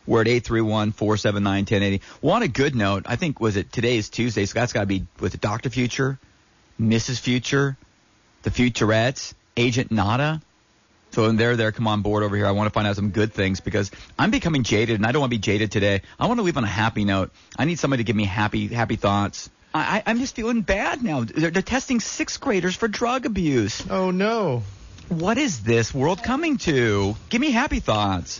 We're at 831-479-1080. Well, on a good note, I think, was it today's Tuesday, so that's got to be with Dr. Future, Mrs. Future, the Futurettes, Agent Nada. So when they're there, come on board over here. I want to find out some good things because I'm becoming jaded, and I don't want to be jaded today. I want to leave on a happy note. I need somebody to give me happy thoughts. I'm just feeling bad now. They're testing 6th graders for drug abuse. Oh, no. What is this world coming to? Give me happy thoughts.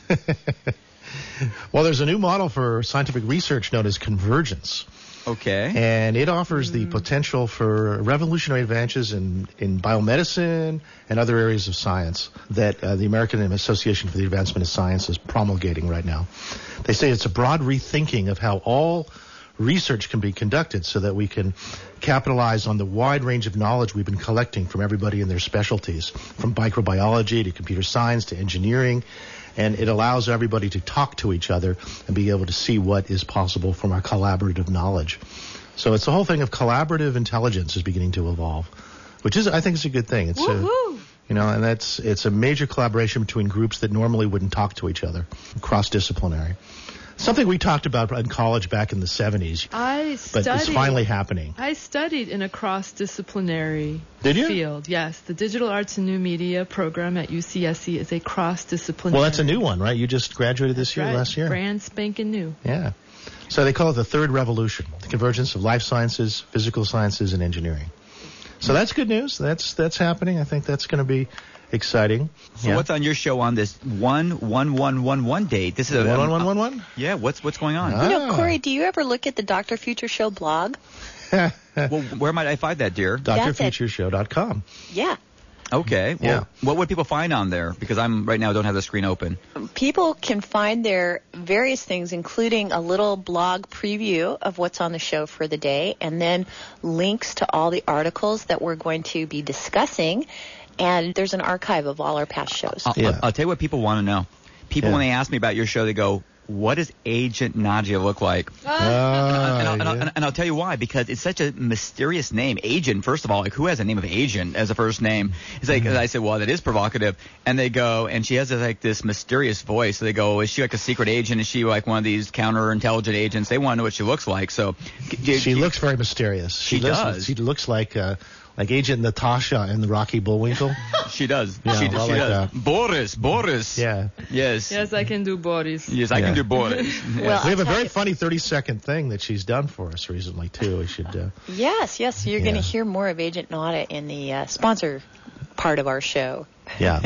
Well, there's a new model for scientific research known as convergence. Okay. And it offers the potential for revolutionary advances in biomedicine and other areas of science that the American Association for the Advancement of Science is promulgating right now. They say it's a broad rethinking of how all research can be conducted so that we can capitalize on the wide range of knowledge we've been collecting from everybody in their specialties, from microbiology to computer science to engineering. And it allows everybody to talk to each other and be able to see what is possible from our collaborative knowledge. So it's the whole thing of collaborative intelligence is beginning to evolve, which is, I think, is a good thing. It's and it's a major collaboration between groups that normally wouldn't talk to each other, cross-disciplinary. Something we talked about in college back in the 70s, but it's finally happening. I studied in a cross-disciplinary field. Yes, the Digital Arts and New Media program at UCSC is a cross-disciplinary. Well, that's a new one, right? You just graduated last year? Brand spanking new. Yeah. So they call it the third revolution, the convergence of life sciences, physical sciences, and engineering. So that's good news. That's happening. I think that's going to be exciting. So what's on your show on this 1-1-1-1-1 date? This is a 1-1-1-1? Yeah, what's going on? Corey, do you ever look at the Dr. Future Show blog? Well, where might I find that, dear? drfutureshow.com. Yeah. Okay. Well, what would people find on there? Because I'm right now don't have the screen open. People can find there various things, including a little blog preview of what's on the show for the day, and then links to all the articles that we're going to be discussing. And there's an archive of all our past shows. I'll tell you what people want to know. People, when they ask me about your show, they go, what does Agent Nadia look like? And I'll tell you why. Because it's such a mysterious name. Agent, first of all, like who has a name of Agent as a first name? It's like, I said, well, that is provocative. And they go, and she has this mysterious voice. So they go, is she like a secret agent? Is she like one of these counterintelligent agents? They want to know what she looks like. So she looks very mysterious. She does. She looks like Agent Natasha in the Rocky Bullwinkle. She does. Yeah, she does. Boris. Yeah. Yes. Yes, I can do Boris. Yes, I can do Boris. Well, we have a very funny 30-second thing that she's done for us recently, too. We should. Yes. You're going to hear more of Agent Nada in the sponsor part of our show. Yeah.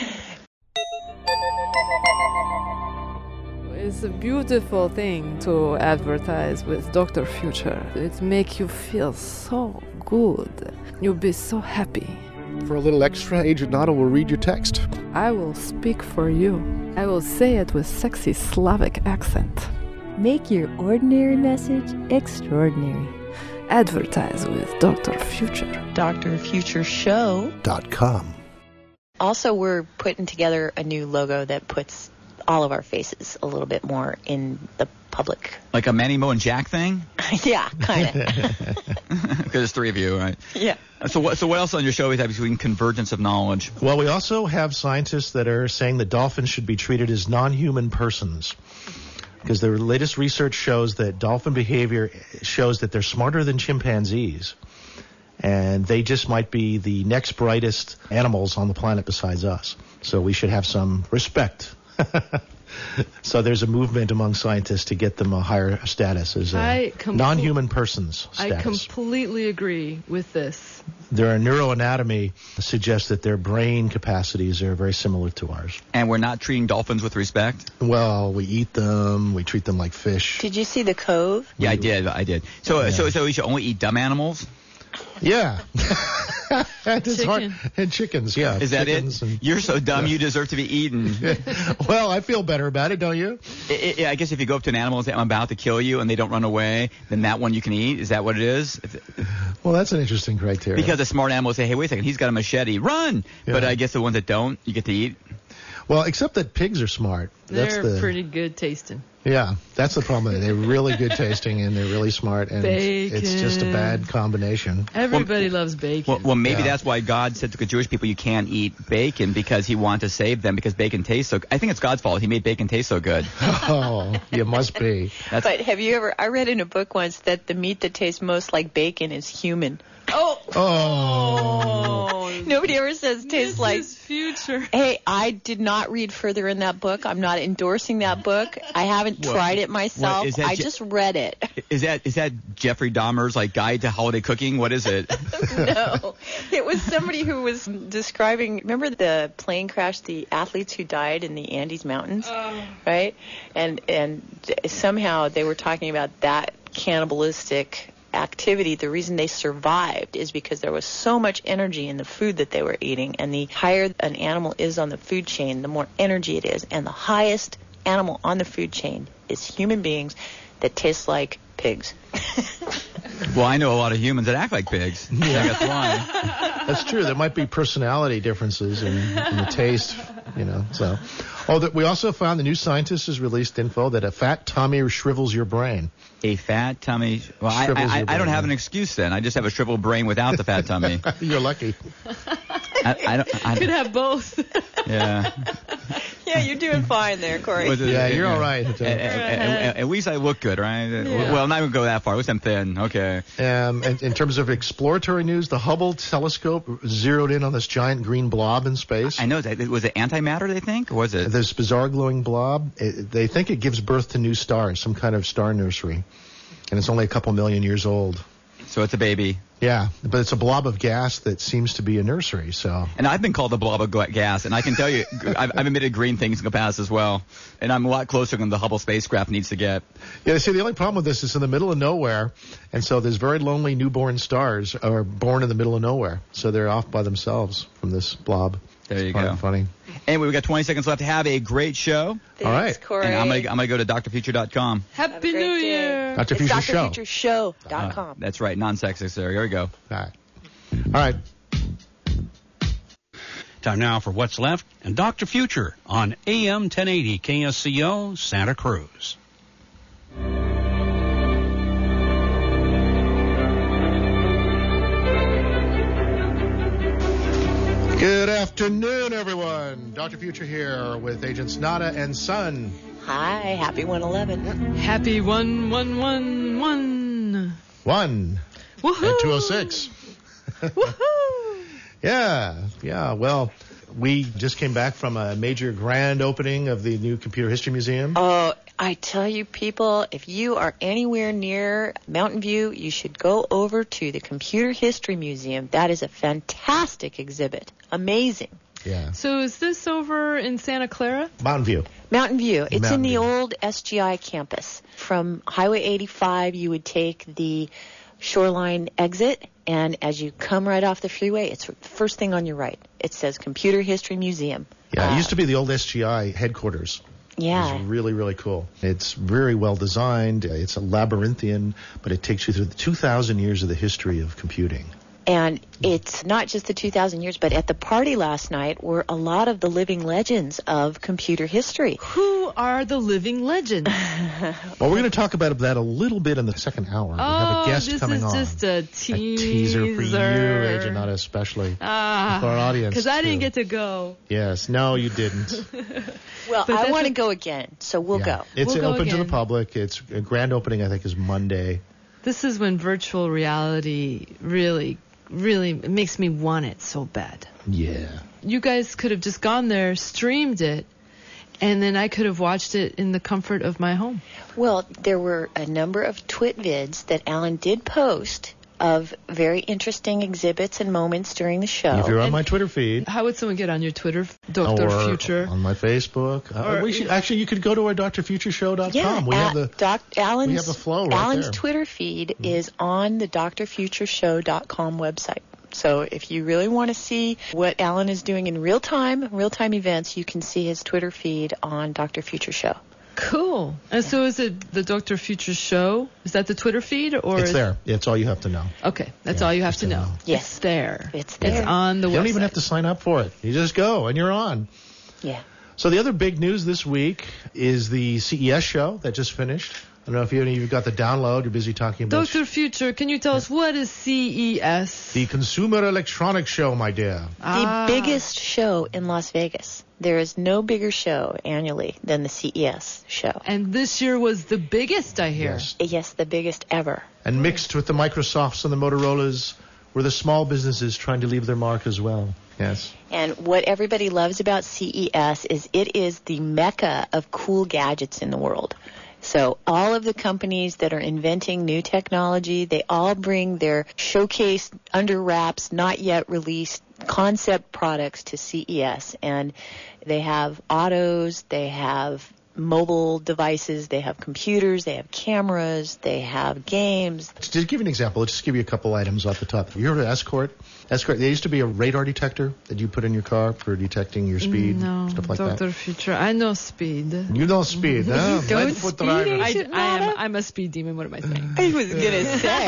It's a beautiful thing to advertise with Dr. Future. It makes you feel so good. You'll be so happy. For a little extra, Agent Nada will read your text. I will speak for you. I will say it with sexy Slavic accent. Make your ordinary message extraordinary. Advertise with Dr. Future. DrFutureShow.com. Also, we're putting together a new logo that puts all of our faces a little bit more in the public. Like a Manny, Mo, and Jack thing? Yeah, kind of. Because there's three of you, right? Yeah. So what else on your show is that between convergence of knowledge? Well, we also have scientists that are saying that dolphins should be treated as non-human persons. Because the latest research shows that dolphin behavior shows that they're smarter than chimpanzees. And they just might be the next brightest animals on the planet besides us. So we should have some respect. So there's a movement among scientists to get them a higher status as non-human persons status. I completely agree with this. Their neuroanatomy suggests that their brain capacities are very similar to ours. And we're not treating dolphins with respect? Well, we eat them. We treat them like fish. Did you see The Cove? Yeah, I did. So we should only eat dumb animals? Yeah. Chicken. And chickens, yeah. Is that it? You're so dumb you deserve to be eaten. Well, I feel better about it, don't you? I guess if you go up to an animal and say, I'm about to kill you, and they don't run away, then that one you can eat? Is that what it is? Well, that's an interesting criteria. Because a smart animal will say, hey, wait a second, he's got a machete. Run! Yeah. But I guess the ones that don't, you get to eat? Well, except that pigs are smart. They're pretty good tasting. Yeah, that's the problem. They're really good tasting and they're really smart, and it's just a bad combination. Everybody loves bacon. Well, maybe that's why God said to the Jewish people, you can't eat bacon, because he wanted to save them, because bacon tastes so good. I think it's God's fault. He made bacon taste so good. Oh, it must be. But have you ever, I read in a book once that the meat that tastes most like bacon is human. Oh. Nobody ever says tastes like Future. Hey, I did not read further in that book. I'm not endorsing that book. I haven't tried it myself. I just read it. Is that Jeffrey Dahmer's Guide to Holiday Cooking? What is it? No. It was somebody who was describing, remember the plane crash, the athletes who died in the Andes Mountains, right? And somehow they were talking about that cannibalistic activity. The reason they survived is because there was so much energy in the food that they were eating, and the higher an animal is on the food chain, the more energy it is, and the highest animal on the food chain is human beings that taste like pigs. Well, I know a lot of humans that act like pigs. Yeah. That's why. That's true. There might be personality differences in the taste, So, we also found the New Scientist has released info that a fat tummy shrivels your brain. A fat tummy. Well, I don't have an excuse then. I just have a shriveled brain without the fat tummy. You're lucky. I could have both. Yeah. Yeah, you're doing fine there, Corey. Yeah, you're all right. At least I look good, right? Yeah. Well, I'm not going to go that far. At least I'm thin. Okay. And in terms of exploratory news, the Hubble telescope zeroed in on this giant green blob in space. I know that. Was it antimatter, they think? Or was it? This bizarre glowing blob. They think it gives birth to new stars, some kind of star nursery. And it's only a couple million years old. So it's a baby. Yeah, but it's a blob of gas that seems to be a nursery. So. And I've been called a blob of gas, and I can tell you, I've emitted green things in the past as well, and I'm a lot closer than the Hubble spacecraft needs to get. Yeah, see, the only problem with this is in the middle of nowhere, and so there's very lonely newborn stars are born in the middle of nowhere, so they're off by themselves from this blob. There you go. Funny. Anyway, we got 20 seconds left. Have a great show. Thanks, all right, Corey. And I'm gonna go to drfuture.com. Happy New Year. Dr. Future Show. drfutureshow.com. That's right, non-sexist there. Here we go. All right. Time now for What's Left and Dr. Future on AM 1080 KSCO Santa Cruz. Good afternoon, everyone. Dr. Future here with Agents Nada and Son. Hi, happy 111. Happy 1111. 1 Woohoo! at 206. Woohoo! Yeah. Well, we just came back from a major grand opening of the new Computer History Museum. Oh, I tell you, people, if you are anywhere near Mountain View, you should go over to the Computer History Museum. That is a fantastic exhibit. Amazing. Yeah. So is this over in Santa Clara? Mountain View. Mountain View. It's Mountain in the View. old SGI campus. From Highway 85, you would take the Shoreline exit, and as you come right off the freeway, it's the first thing on your right. It says Computer History Museum. Yeah, it used to be the old SGI headquarters. Yeah. It's really, really cool. It's very well designed. It's a labyrinthian, but it takes you through the 2,000 years of the history of computing. And it's not just the 2,000 years, but at the party last night were a lot of the living legends of computer history. Who are the living legends? Well, we're going to talk about that a little bit in the second hour. We have a guest coming on. This is just a teaser for you, Agent Nada, especially. For our audience. Because I didn't too. get to go. Yes. No, you didn't. Well, But I that's want to go again, so we'll go. It's We'll go open to the again. public. It's a grand opening, I think, is Monday. This is when virtual reality really makes me want it so bad. Yeah. You guys could have just gone there, streamed it, and then I could have watched it in the comfort of my home. Well, there were a number of twit vids that Alan did post of very interesting exhibits and moments during the show. If you're on my Twitter feed. How would someone get on your Twitter, Dr. Or Future? on my Facebook. Actually, you could go to our drfutureshow.com. Yeah, we have the Alan's, we have the flow right Alan's there. Twitter feed is on the drfutureshow.com website. So if you really want to see what Alan is doing in real-time events, you can see his Twitter feed on Dr. Future Show. Cool. And so is it the Dr. Future Show? Is that the Twitter feed? Or It's there. It's all you have to know. Okay, that's Yeah, all you have just to know. Yes. It's there. It's there. It's on the website. You don't even have to sign up for it. You just go and you're on. Yeah. So the other big news this week is the CES show that just finished. I don't know if you've got the download. You're busy talking about Dr. Future, can you tell us what is CES? the Consumer Electronics Show, my dear. The biggest show in Las Vegas. There is no bigger show annually than the CES show. And this year was the biggest, I hear. Yes. Yes, the biggest ever. And mixed with the Microsofts and the Motorola's were the small businesses trying to leave their mark as well. Yes. And what everybody loves about CES is it is the mecca of cool gadgets in the world. So all of the companies that are inventing new technology, they all bring their showcased, under wraps, not yet released concept products to CES. And they have autos, they have mobile devices, they have computers, they have cameras, they have games. To give you an example, let's just give you a couple items off the top. You heard of Escort? Escort, there used to be a radar detector that you put in your car for detecting your speed, No, stuff like Dr. that. Future, I know speed. You know speed, huh? don't Lightfoot speed, driver. I'm a speed demon. What am I saying? I was going to say,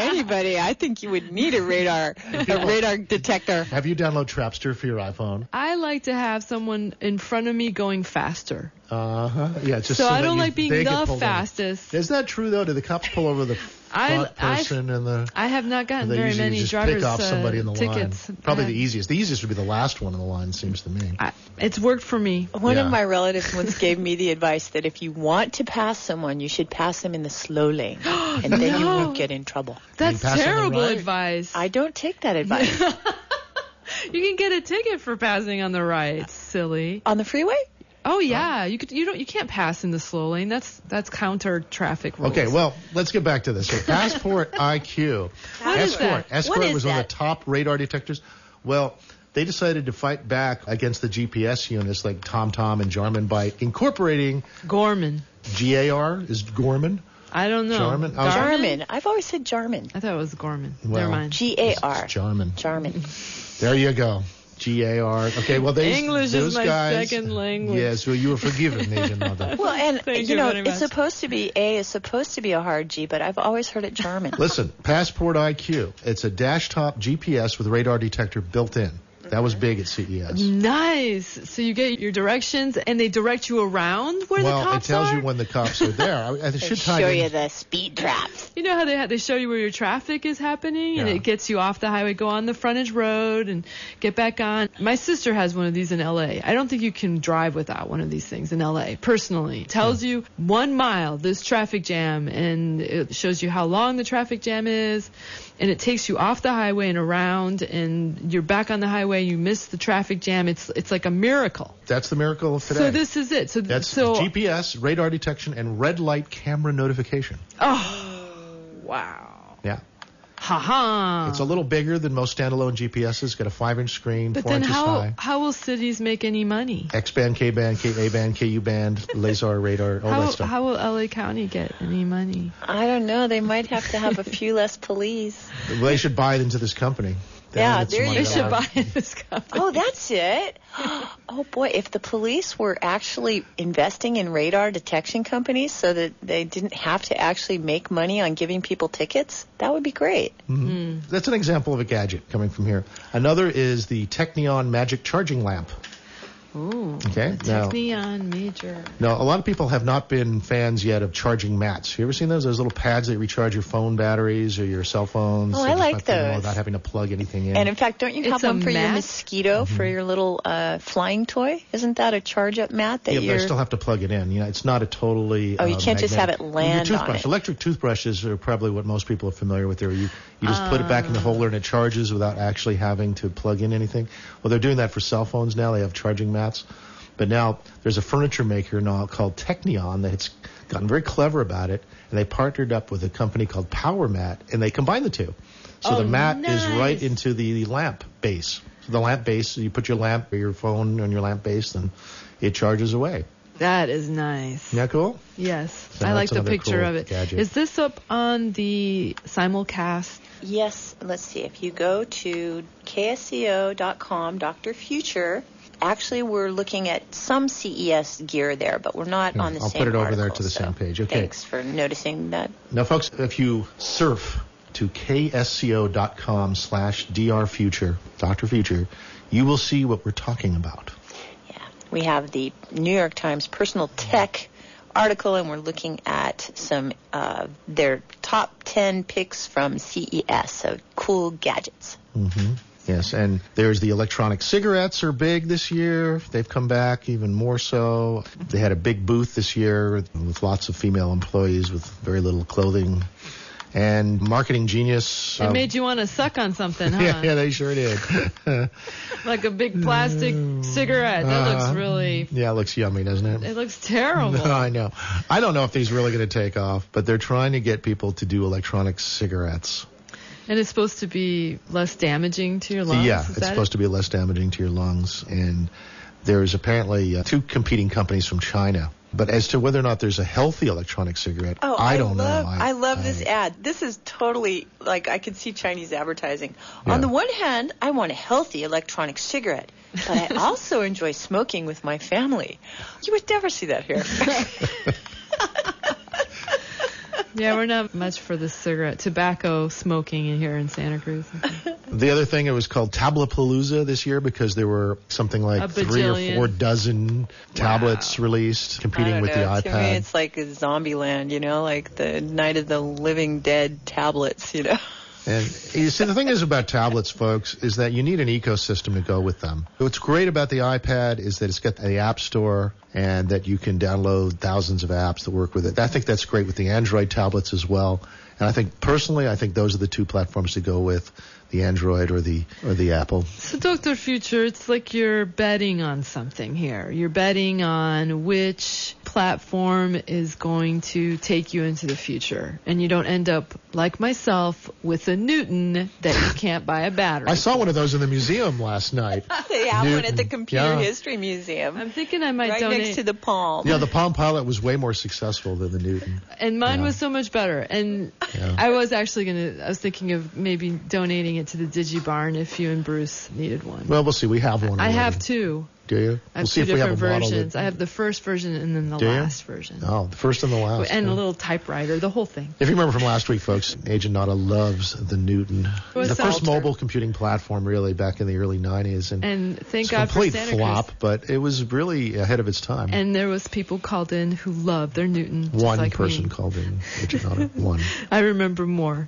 I think you would need a radar detector. Have you downloaded Trapster for your iPhone? I like to have someone in front of me going faster. Yeah, it's just So I that don't you- like being they get the pulled over. fastest. Is that true though? Do the cops pull over the front person and the? I have not gotten They very usually many just driver's pick off somebody in the tickets. line. Probably the easiest. The easiest would be the last one in the line, seems to me. It's worked for me. One Yeah. of my relatives once gave me the advice that if you want to pass someone, you should pass them in the slow lane, and then you won't get in trouble. That's pass on the terrible right? advice. I don't take that advice. You can get a ticket for passing on the right. Silly. On the freeway? Oh yeah, you can't pass in the slow lane. That's counter traffic rules. Okay, well, let's get back to this. So Passport IQ. What is that? Escort What is was one of that? the top radar detectors. Well, they decided to fight back against the GPS units like TomTom and Jarman by incorporating Gorman. GAR is Gorman. I don't know. Jarman? Oh, Jarman. I've always said Jarman. I thought it was Gorman. Well, Never mind. G-A-R. It's Jarman. Jarman. There you go. GAR. Okay, well, English those is my guys, second language. Yes, well, you were forgiven, Agent Mother. Well, and, Thank you you know, very it's much. supposed to be a hard G, but I've always heard it Jarman. Listen, Passport IQ. It's a dash-top GPS with radar detector built in. That was big at CES. Nice. So you get your directions, and they direct you around where the Well, it cops tells are? you when the cops are there. I They should tie show in. you the speed traps. You know how they show you where your traffic is happening, and Yeah. it gets you off the highway, go on the frontage road, and get back on. My sister has one of these in L.A. I don't think you can drive without one of these things in L.A. Personally, it tells you 1 mile this traffic jam, and it shows you how long the traffic jam is, and it takes you off the highway and around, and you're back on the highway. You miss the traffic jam. It's like a miracle. That's the miracle of today. So this is it. That's so GPS, radar detection, and red light camera notification. oh wow. Yeah. Ha ha. It's a little bigger than most standalone GPSs. Got a 5-inch screen, But 4 then inches high. how will cities make any money? X-band, K-band, K-A-band, KU-band, laser radar, all that stuff. How will LA County get any money? I don't know. They might have to have a few less police. Well, they should buy it into this company. Yeah, It's there money you They go. should allowed. buy this company. Oh, that's it. Oh, boy. If the police were actually investing in radar detection companies so that they didn't have to actually make money on giving people tickets, that would be great. That's an example of a gadget coming from here. Another is the Technion Magic Charging Lamp. Ooh. Okay, The Technion Major. Now, a lot of people have not been fans yet of charging mats. You ever seen those? Those little pads that recharge your phone batteries or your cell phones. Oh, So I just like not thinking those. Without having to plug anything in. And in fact, don't you have It's a one for your mat? mosquito, for your little flying toy? Isn't that a charge-up mat that Yeah, but I you're... still have to plug it in. You know, it's not a totally. Oh, you can't just have magnetic- it land your on toothbrush. it. Electric toothbrushes are probably what most people are familiar with. There, you just put it back in the holder and it charges without actually having to plug in anything. Well, they're doing that for cell phones now. They have charging mats. But now there's a furniture maker now called Technion that's gotten very clever about it, and they partnered up with a company called PowerMat, and they combine the two. So the mat is right nice. into the lamp base. So the lamp base, you put your lamp or your phone on your lamp base, and it charges away. That is nice. Isn't that cool? Yes. So I like that's the another picture cool of it. gadget. Is this up on the simulcast? Yes, let's see. If you go to ksco.com, Dr. Future, actually we're looking at some CES gear there, but we're not on the I'll same put it over there article, to the so same page. Okay. Thanks for noticing that. Now, folks, if you surf to ksco.com/drfuture, Dr. Future, you will see what we're talking about. Yeah. We have the New York Times Personal Tech article, and we're looking at some their top 10 picks from CES, so cool gadgets. Mm-hmm. Yes, and there's the electronic cigarettes are big this year. They've come back even more so. They had a big booth this year with lots of female employees with very little clothing. And marketing genius. It made you want to suck on something, huh? Yeah, they sure did. Like a big plastic cigarette. That looks really... Yeah, it looks yummy, doesn't it? It looks terrible. No, I know. I don't know if these really going to take off, but they're trying to get people to do electronic cigarettes. And it's supposed to be less damaging to your lungs? Yeah, it's supposed to be less damaging to your lungs. And there's apparently two competing companies from China. But as to whether or not there's a healthy electronic cigarette, I don't know. I love this ad. This is totally, like, I can see Chinese advertising. Yeah. On the one hand, I want a healthy electronic cigarette, but I also enjoy smoking with my family. You would never see that here. Yeah, we're not much for the cigarette, tobacco smoking in here in Santa Cruz. The other thing, it was called Tabletpalooza this year because there were something like 3 or 4 dozen tablets released competing with the iPad. To me, it's like a zombie land, like the Night of the Living Dead tablets, And you see, the thing is about tablets, folks, is that you need an ecosystem to go with them. What's great about the iPad is that it's got the App Store and that you can download thousands of apps that work with it. I think that's great with the Android tablets as well. And I think, personally, those are the two platforms to go with, the Android or the Apple. So, Dr. Future, it's like you're betting on something here. You're betting on which platform is going to take you into the future. And you don't end up, like myself, with a Newton that you can't buy a battery. I saw one of those in the museum last night. They have one at the Computer History Museum. I'm thinking I might donate. Right next to the Palm. Yeah, the Palm Pilot was way more successful than the Newton. And mine was so much better. And I was thinking of maybe donating it to the DigiBarn if you and Bruce needed one. Well, we'll see. We have one already. I have 2. Do you? I have 2 different versions. I have the first version and then the last version. Oh, the first and the last. And a little typewriter, the whole thing. If you remember from last week, folks, Agent Nada loves the Newton. The first mobile computing platform, really, back in the early 90s. And thank God for Santa Cruz. Complete flop, but it was really ahead of its time. And there was people called in who loved their Newton. One person called in, Agent Nada. One. I remember more.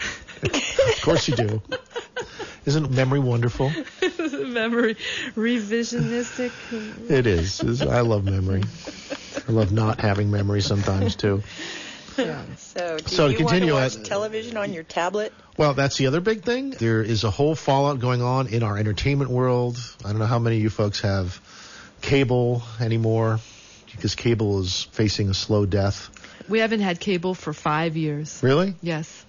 Of course you do. Isn't memory wonderful? Memory revisionistic. It is. I love memory. I love not having memory sometimes too. Yeah. So do you want to watch television on your tablet? Well, that's the other big thing. There is a whole fallout going on in our entertainment world. I don't know how many of you folks have cable anymore, because cable is facing a slow death. We haven't had cable for 5 years. Really? Yes.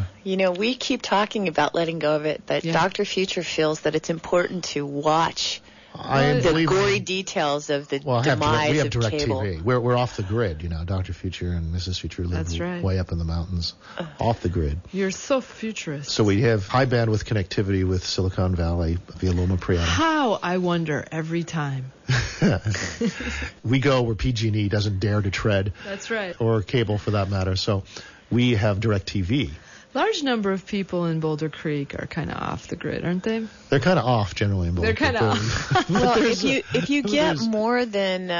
We keep talking about letting go of it, but Dr. Future feels that it's important to watch the gory details of the demise we have of direct cable. TV. We're off the grid, Dr. Future and Mrs. Future live way up in the mountains, off the grid. You're so futurist. So we have high bandwidth connectivity with Silicon Valley via Loma Prieta. How, I wonder, every time. We go where PG&E doesn't dare to tread. That's right. Or cable, for that matter. So we have direct TV. Large number of people in Boulder Creek are kind of off the grid, aren't they? They're kind of off generally in Boulder Creek. They're kind of off. Well, if you get more than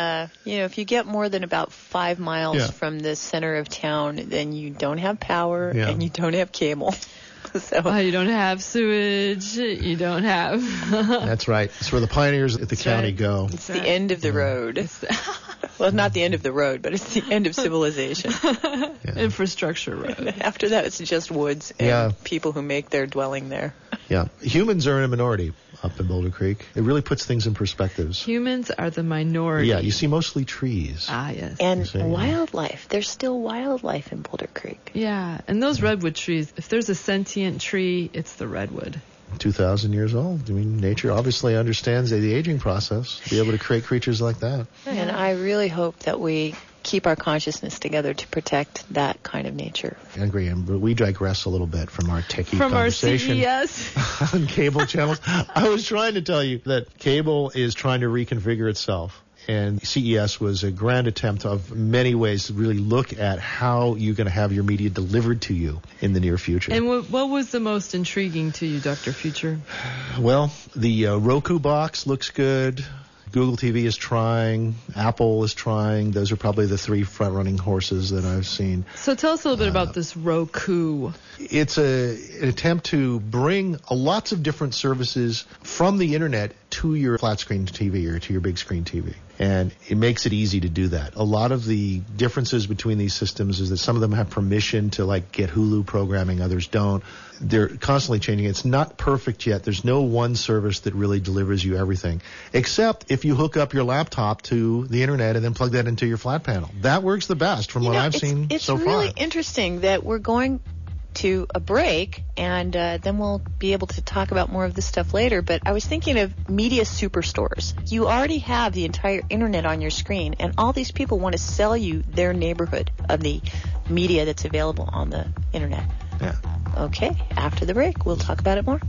about 5 miles from the center of town, then you don't have power and you don't have cable. So you don't have sewage. You don't have. That's right. It's where the pioneers at the county go. It's the end of the road. Well, not the end of the road, but it's the end of civilization. Infrastructure road. After that, it's just woods and people who make their dwelling there. Yeah. Humans are in a minority up in Boulder Creek. It really puts things in perspectives. Humans are the minority. Yeah, you see mostly trees. Ah, yes. And wildlife. There's still wildlife in Boulder Creek. Yeah, and those redwood trees, if there's a sentient tree, it's the redwood. 2,000 years old. I mean, nature obviously understands the aging process to be able to create creatures like that. And I really hope that we keep our consciousness together to protect that kind of nature. I agree, but we digress a little bit from our techie conversation. From our CES. On cable channels. I was trying to tell you that cable is trying to reconfigure itself. And CES was a grand attempt of many ways to really look at how you're going to have your media delivered to you in the near future. And what was the most intriguing to you, Dr. Future? Well, the Roku box looks good. Google TV is trying. Apple is trying. Those are probably the three front-running horses that I've seen. So tell us a little bit about this Roku. It's an attempt to bring lots of different services from the internet to your flat screen TV or to your big screen TV. And it makes it easy to do that. A lot of the differences between these systems is that some of them have permission to like get Hulu programming, others don't. They're constantly changing. It's not perfect yet. There's no one service that really delivers you everything, except if you hook up your laptop to the internet and then plug that into your flat panel. That works the best from what I've seen so far. It's really interesting that we're going to a break, and then we'll be able to talk about more of this stuff later. But I was thinking of media superstores. You already have the entire internet on your screen, and all these people want to sell you their neighborhood of the media that's available on the internet. Yeah. Okay, after the break, we'll talk about it more.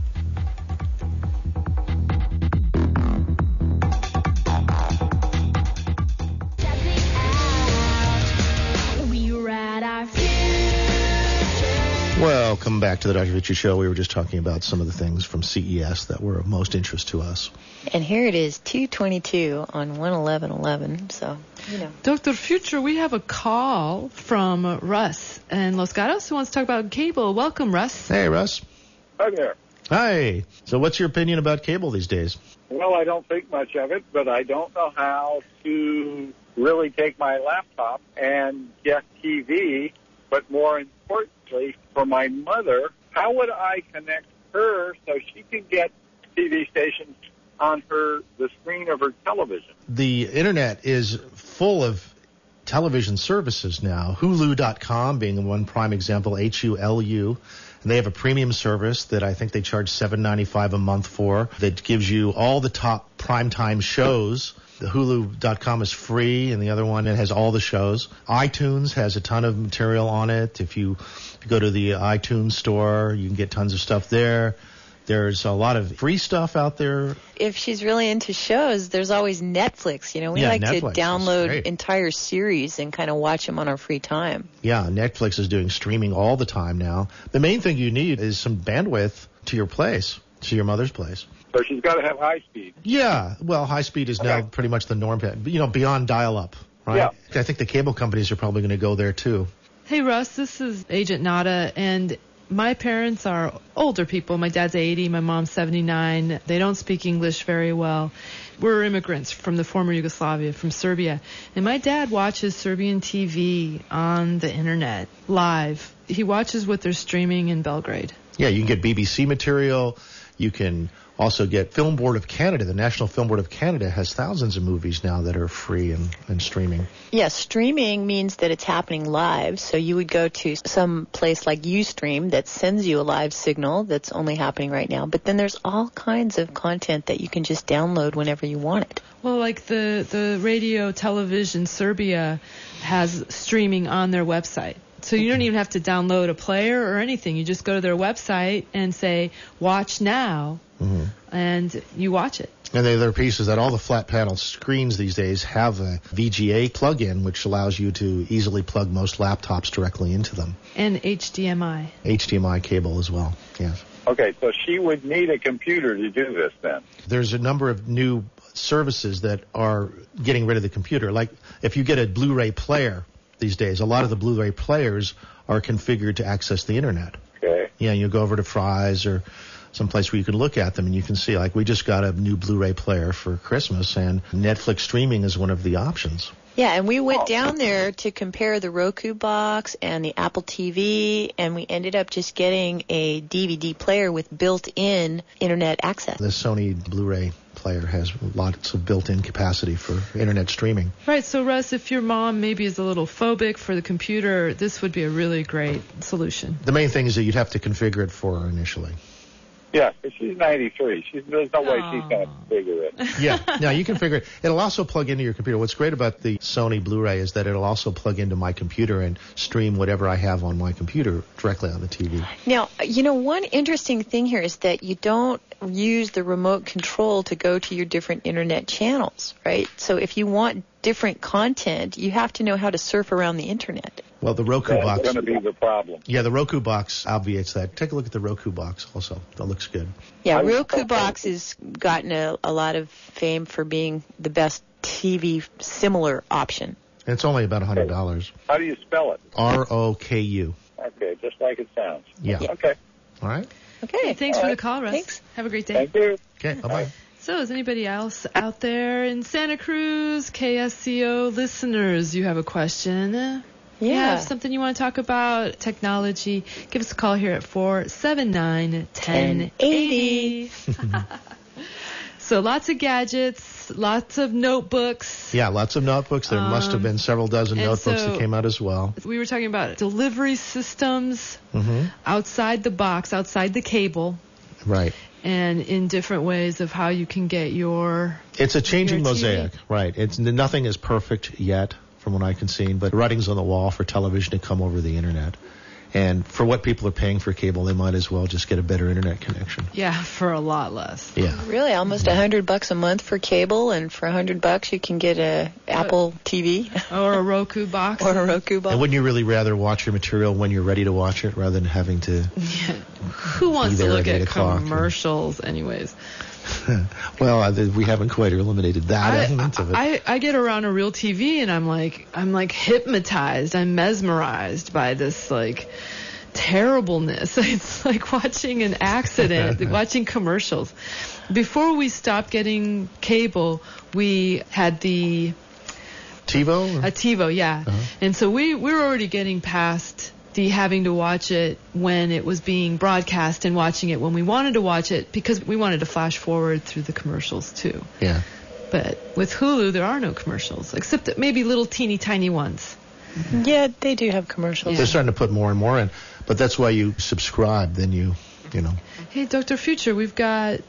Welcome back to the Dr. Future Show. We were just talking about some of the things from CES that were of most interest to us. And here it is, 2:22 on 111.11. So, you know. Dr. Future, we have a call from Russ in Los Gatos who wants to talk about cable. Welcome, Russ. Hey, Russ. Hi there. Hi. So what's your opinion about cable these days? Well, I don't think much of it, but I don't know how to really take my laptop and get TV. But more importantly, for my mother, how would I connect her so she could get TV stations on the screen of her television? The internet is full of television services now. Hulu.com being one prime example, Hulu. And they have a premium service that I think they charge $7.95 a month for that gives you all the top primetime shows. The Hulu.com is free, and the other one, it has all the shows. iTunes has a ton of material on it. If you go to the iTunes store, you can get tons of stuff there. There's a lot of free stuff out there. If she's really into shows, there's always Netflix. You know, we like Netflix to download entire series and kind of watch them on our free time. Yeah, Netflix is doing streaming all the time now. The main thing you need is some bandwidth to your place, to your mother's place. So she's got to have high speed. Yeah, well, high speed is now pretty much the norm. You know, beyond dial-up, right? Yeah. I think the cable companies are probably going to go there too. Hey, Russ, this is Agent Nada, and my parents are older people. My dad's 80, my mom's 79. They don't speak English very well. We're immigrants from the former Yugoslavia, from Serbia. And my dad watches Serbian TV on the internet, live. He watches what they're streaming in Belgrade. Yeah, you can get BBC material. You can also get Film Board of Canada. The National Film Board of Canada has thousands of movies now that are free and streaming. Yeah, streaming means that it's happening live. So you would go to some place like Ustream that sends you a live signal that's only happening right now. But then there's all kinds of content that you can just download whenever you want it. Well, like the radio, television, Serbia has streaming on their website. So you don't even have to download a player or anything. You just go to their website and say, watch now, and you watch it. And the other piece is that all the flat panel screens these days have a VGA plug-in, which allows you to easily plug most laptops directly into them. And HDMI. HDMI cable as well, yes. Okay, so she would need a computer to do this then. There's a number of new services that are getting rid of the computer. Like if you get a Blu-ray player these days, a lot of the Blu-ray players are configured to access the internet. Okay. Yeah, you go over to Fry's or someplace where you can look at them and you can see, like, we just got a new Blu-ray player for Christmas, and Netflix streaming is one of the options. Yeah, and we went down there to compare the Roku box and the Apple TV, and we ended up just getting a DVD player with built-in internet access. The Sony Blu-ray player has lots of built-in capacity for internet streaming. Right, so Russ, if your mom maybe is a little phobic for the computer, this would be a really great solution. The main thing is that you'd have to configure it for her initially. Yeah, but she's 93. There's no way she's going to figure it. Yeah, no, you can figure it. It'll also plug into your computer. What's great about the Sony Blu-ray is that it'll also plug into my computer and stream whatever I have on my computer directly on the TV. Now, you know, one interesting thing here is that you don't use the remote control to go to your different internet channels, right? So if you want different content, you have to know how to surf around the internet. Well, the Roku box. That's going to be the problem. Yeah, the Roku box obviates that. Take a look at the Roku box also. That looks good. Yeah, Roku box has gotten a lot of fame for being the best TV similar option. And it's only about $100. How do you spell it? ROKU. Okay, just like it sounds. Yeah. Okay. All right. Okay. Thanks for the call, Russ. Thanks. Have a great day. Thank you. Okay, bye-bye. So is anybody else out there in Santa Cruz, KSCO listeners, you have a question? You have something you want to talk about, technology, give us a call here at 479-1080. So lots of gadgets, lots of notebooks. Yeah, lots of notebooks. There must have been several dozen notebooks that came out as well. We were talking about delivery systems outside the box, outside the cable. Right. And in different ways of how you can get your... It's a changing your TV. mosaic, right. Nothing is perfect yet, from what I can see, but writing's on the wall for television to come over the internet. And for what people are paying for cable, they might as well just get a better internet connection. Yeah, for a lot less. Yeah. Really, almost $100 a month for cable, and for $100 you can get a Apple TV or a Roku box. or a Roku box. And wouldn't you really rather watch your material when you're ready to watch it rather than having to? Yeah. Who wants to look at commercials, anyways? Well, we haven't quite eliminated that element of it. I get around a real TV and I'm like hypnotized. I'm mesmerized by this terribleness. It's like watching an accident, watching commercials. Before we stopped getting cable, we had the TiVo? A TiVo, yeah. And so we were already getting past the having to watch it when it was being broadcast and watching it when we wanted to watch it because we wanted to flash forward through the commercials too. Yeah. But with Hulu, there are no commercials, except that maybe little teeny tiny ones. Yeah, they do have commercials. They're starting to put more and more in, but that's why you subscribe. Then you know. Hey, Dr. Future, we've got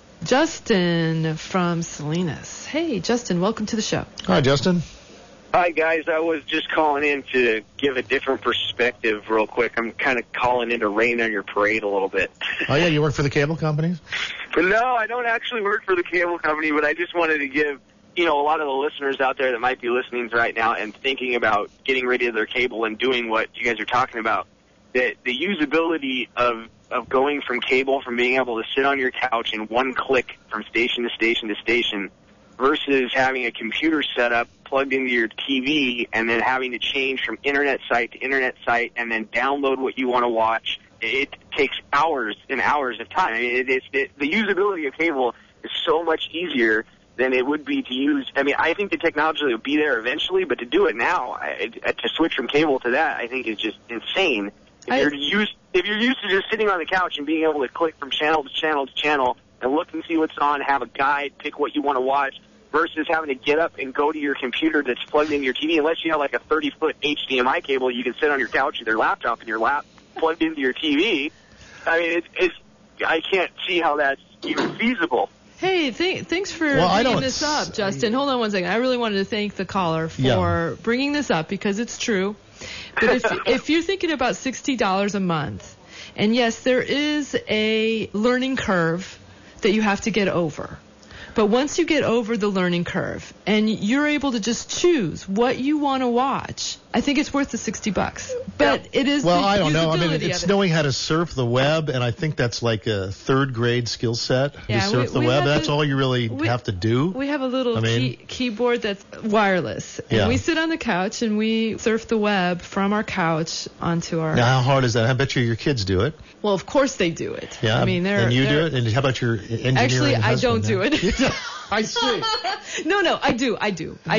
Justin from Salinas. Hey, Justin, welcome to the show. Hi, Justin. Hi, guys. I was just calling in to give a different perspective real quick. I'm kind of calling in to rain on your parade a little bit. Oh, yeah, you work for the cable companies? But no, I don't actually work for the cable company, but I just wanted to give, a lot of the listeners out there that might be listening right now and thinking about getting rid of their cable and doing what you guys are talking about, that the usability of going from cable, from being able to sit on your couch in one click from station to station to station, versus having a computer set up plugged into your TV and then having to change from internet site to internet site and then download what you want to watch. It takes hours and hours of time. The usability of cable is so much easier than it would be to use. I think the technology will be there eventually, but to do it now, to switch from cable to that, I think is just insane. If you're used to just sitting on the couch and being able to click from channel to channel to channel and look and see what's on, have a guide, pick what you want to watch, versus having to get up and go to your computer that's plugged into your TV. Unless you have like a 30-foot HDMI cable, you can sit on your couch with your laptop and your lap plugged into your TV. I can't see how that's even feasible. Hey, thanks for bringing this up, Justin. Hold on one second. I really wanted to thank the caller for bringing this up because it's true. But if you're thinking about $60 a month, and yes, there is a learning curve that you have to get over. But once you get over the learning curve and you're able to just choose what you want to watch, I think it's worth the $60. But it is I don't know. It's knowing how to surf the web, and I think that's like a third grade skill set. Yeah, to surf the web. That's all you really have to do. We have a little keyboard that's wireless, and we sit on the couch and we surf the web from our couch onto our. Now, how hard is that? I bet your kids do it. Well, of course they do it. Yeah, and you do it. And how about your engineering Actually, I husband, don't do it. I see. No, I do. I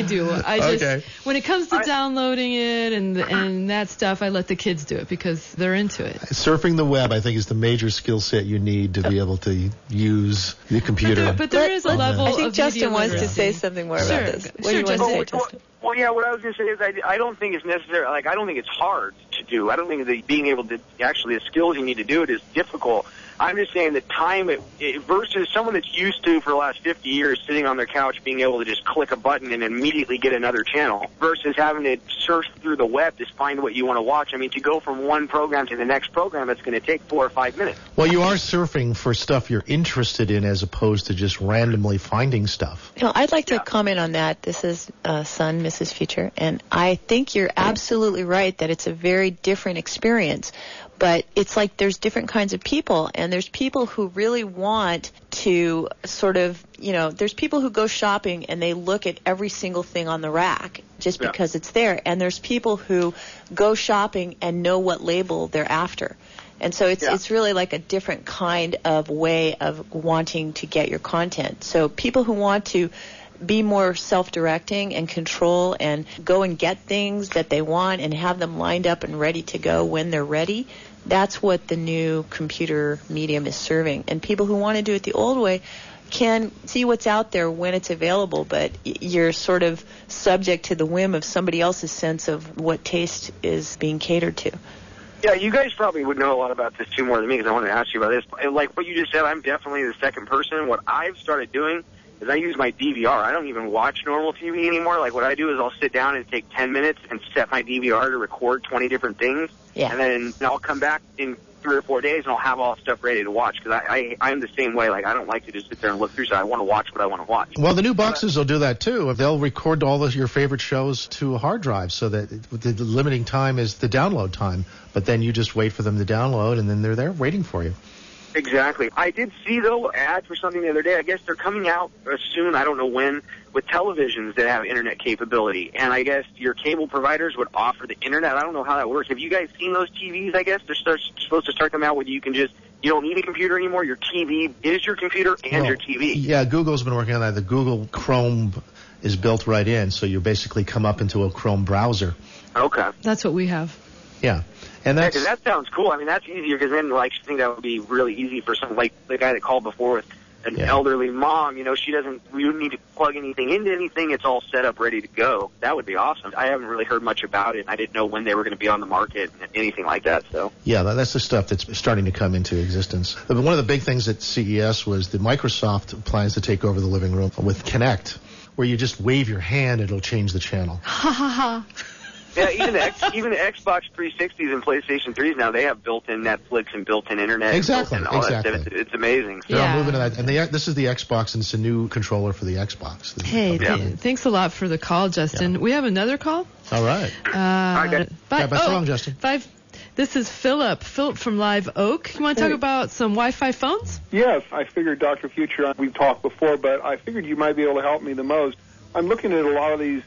just when it comes to downloading it and that stuff, I let the kids do it because they're into it. Surfing the web, I think, is the major skill set you need to be able to use the computer. But there is a level. I think Justin wants to say something more about this. What do you want to say, Justin? Well, yeah, what I was going to say is I don't think it's necessary. I don't think it's hard to do. I don't think that being able to actually the skills you need to do it is difficult. I'm just saying the time versus someone that's used to, for the last 50 years, sitting on their couch, being able to just click a button and immediately get another channel, versus having to surf through the web to find what you want to watch. I mean, to go from one program to the next program, it's going to take 4 or 5 minutes. Well, you are surfing for stuff you're interested in as opposed to just randomly finding stuff. I'd like to comment on that. This is Son, Mrs. Future, and I think you're absolutely right that it's a very different experience. But it's like there's different kinds of people, and there's people who really want to sort of, there's people who go shopping and they look at every single thing on the rack just because it's there. And there's people who go shopping and know what label they're after. And so it's really like a different kind of way of wanting to get your content. So people who want to be more self-directing and control and go and get things that they want and have them lined up and ready to go when they're ready, that's what the new computer medium is serving. And people who want to do it the old way can see what's out there when it's available, but you're sort of subject to the whim of somebody else's sense of what taste is being catered to. Yeah, you guys probably would know a lot about this too more than me, because I wanted to ask you about this. Like what you just said, I'm definitely the second person. What I've started doing is I use my DVR. I don't even watch normal TV anymore. Like what I do is I'll sit down and take 10 minutes and set my DVR to record 20 different things. Yeah. And then I'll come back in 3 or 4 days and I'll have all the stuff ready to watch, because I'm the same way. Like I don't like to just sit there and look through, so I want to watch what I want to watch. Well, the new boxes will do that too. They'll record all of your favorite shows to a hard drive, so that the limiting time is the download time. But then you just wait for them to download, and then they're there waiting for you. Exactly. I did see, though, ad for something the other day. I guess they're coming out soon, I don't know when, with televisions that have internet capability. And I guess your cable providers would offer the internet. I don't know how that works. Have you guys seen those TVs, I guess? They're supposed to start them out where you don't need a computer anymore. Your TV is your computer and your TV. Yeah, Google's been working on that. The Google Chrome is built right in, so you basically come up into a Chrome browser. Okay. That's what we have. Yeah. And that's, that sounds cool. I mean, that's easier, because then, I think that would be really easy for someone like the guy that called before with an elderly mom. We wouldn't need to plug anything into anything. It's all set up, ready to go. That would be awesome. I haven't really heard much about it. I didn't know when they were going to be on the market and anything like that. So yeah, that's the stuff that's starting to come into existence. But one of the big things at CES was that Microsoft plans to take over the living room with Kinect, where you just wave your hand, it'll change the channel. Ha ha ha. Yeah, even the Xbox 360s and PlayStation 3s now, they have built-in Netflix and built-in internet. Exactly. And all that stuff. It's amazing. So they're moving to that. And this is the Xbox, and it's a new controller for the Xbox. Hey, thanks a lot for the call, Justin. Yeah. We have another call? All right. So long, Justin. This is Philip from Live Oak. You want to talk about some Wi-Fi phones? Yes, I figured Dr. Future, we've talked before, but I figured you might be able to help me the most. I'm looking at a lot of these,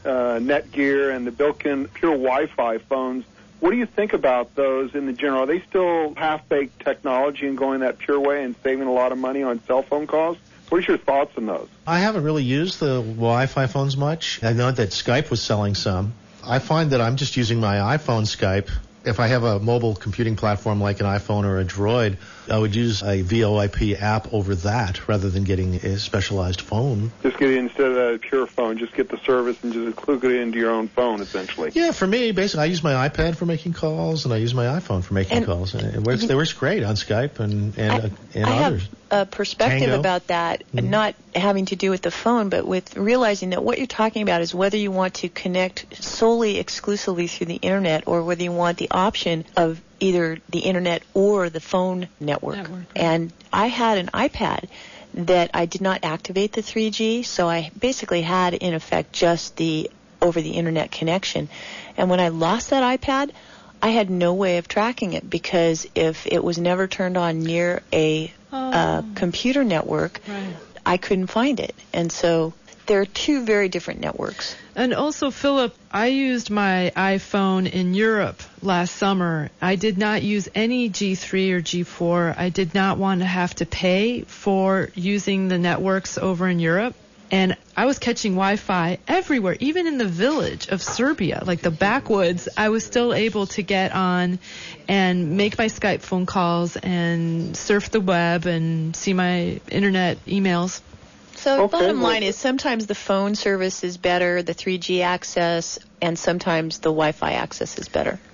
Netgear and the built-in pure Wi-Fi phones. What do you think about those in the general? Are they still half-baked technology and going that pure way and saving a lot of money on cell phone calls? What are your thoughts on those? I haven't really used the Wi-Fi phones much. I know that Skype was selling some. I find that I'm just using my iPhone Skype. If I have a mobile computing platform like an iPhone or a Droid, I would use a VoIP app over that rather than getting a specialized phone. Just get it instead of a pure phone. Just get the service and just plug it into your own phone, essentially. Yeah, for me, basically, I use my iPad for making calls, and I use my iPhone for making calls. It works great on Skype and others. I have a perspective about that, not having to do with the phone, but with realizing that what you're talking about is whether you want to connect solely, exclusively through the Internet, or whether you want the option of either the Internet or the phone network. And I had an iPad that I did not activate the 3G, so I basically had, in effect, just the over-the-Internet connection. And when I lost that iPad, I had no way of tracking it, because if it was never turned on near a computer network, I couldn't find it. And so there are two very different networks. And also, Philip, I used my iPhone in Europe last summer. I did not use any G3 or G4. I did not want to have to pay for using the networks over in Europe. And I was catching Wi-Fi everywhere, even in the village of Serbia, like the backwoods. I was still able to get on and make my Skype phone calls and surf the web and see my internet emails. So bottom line is sometimes the phone service is better, the 3G access, and sometimes the Wi-Fi access is better.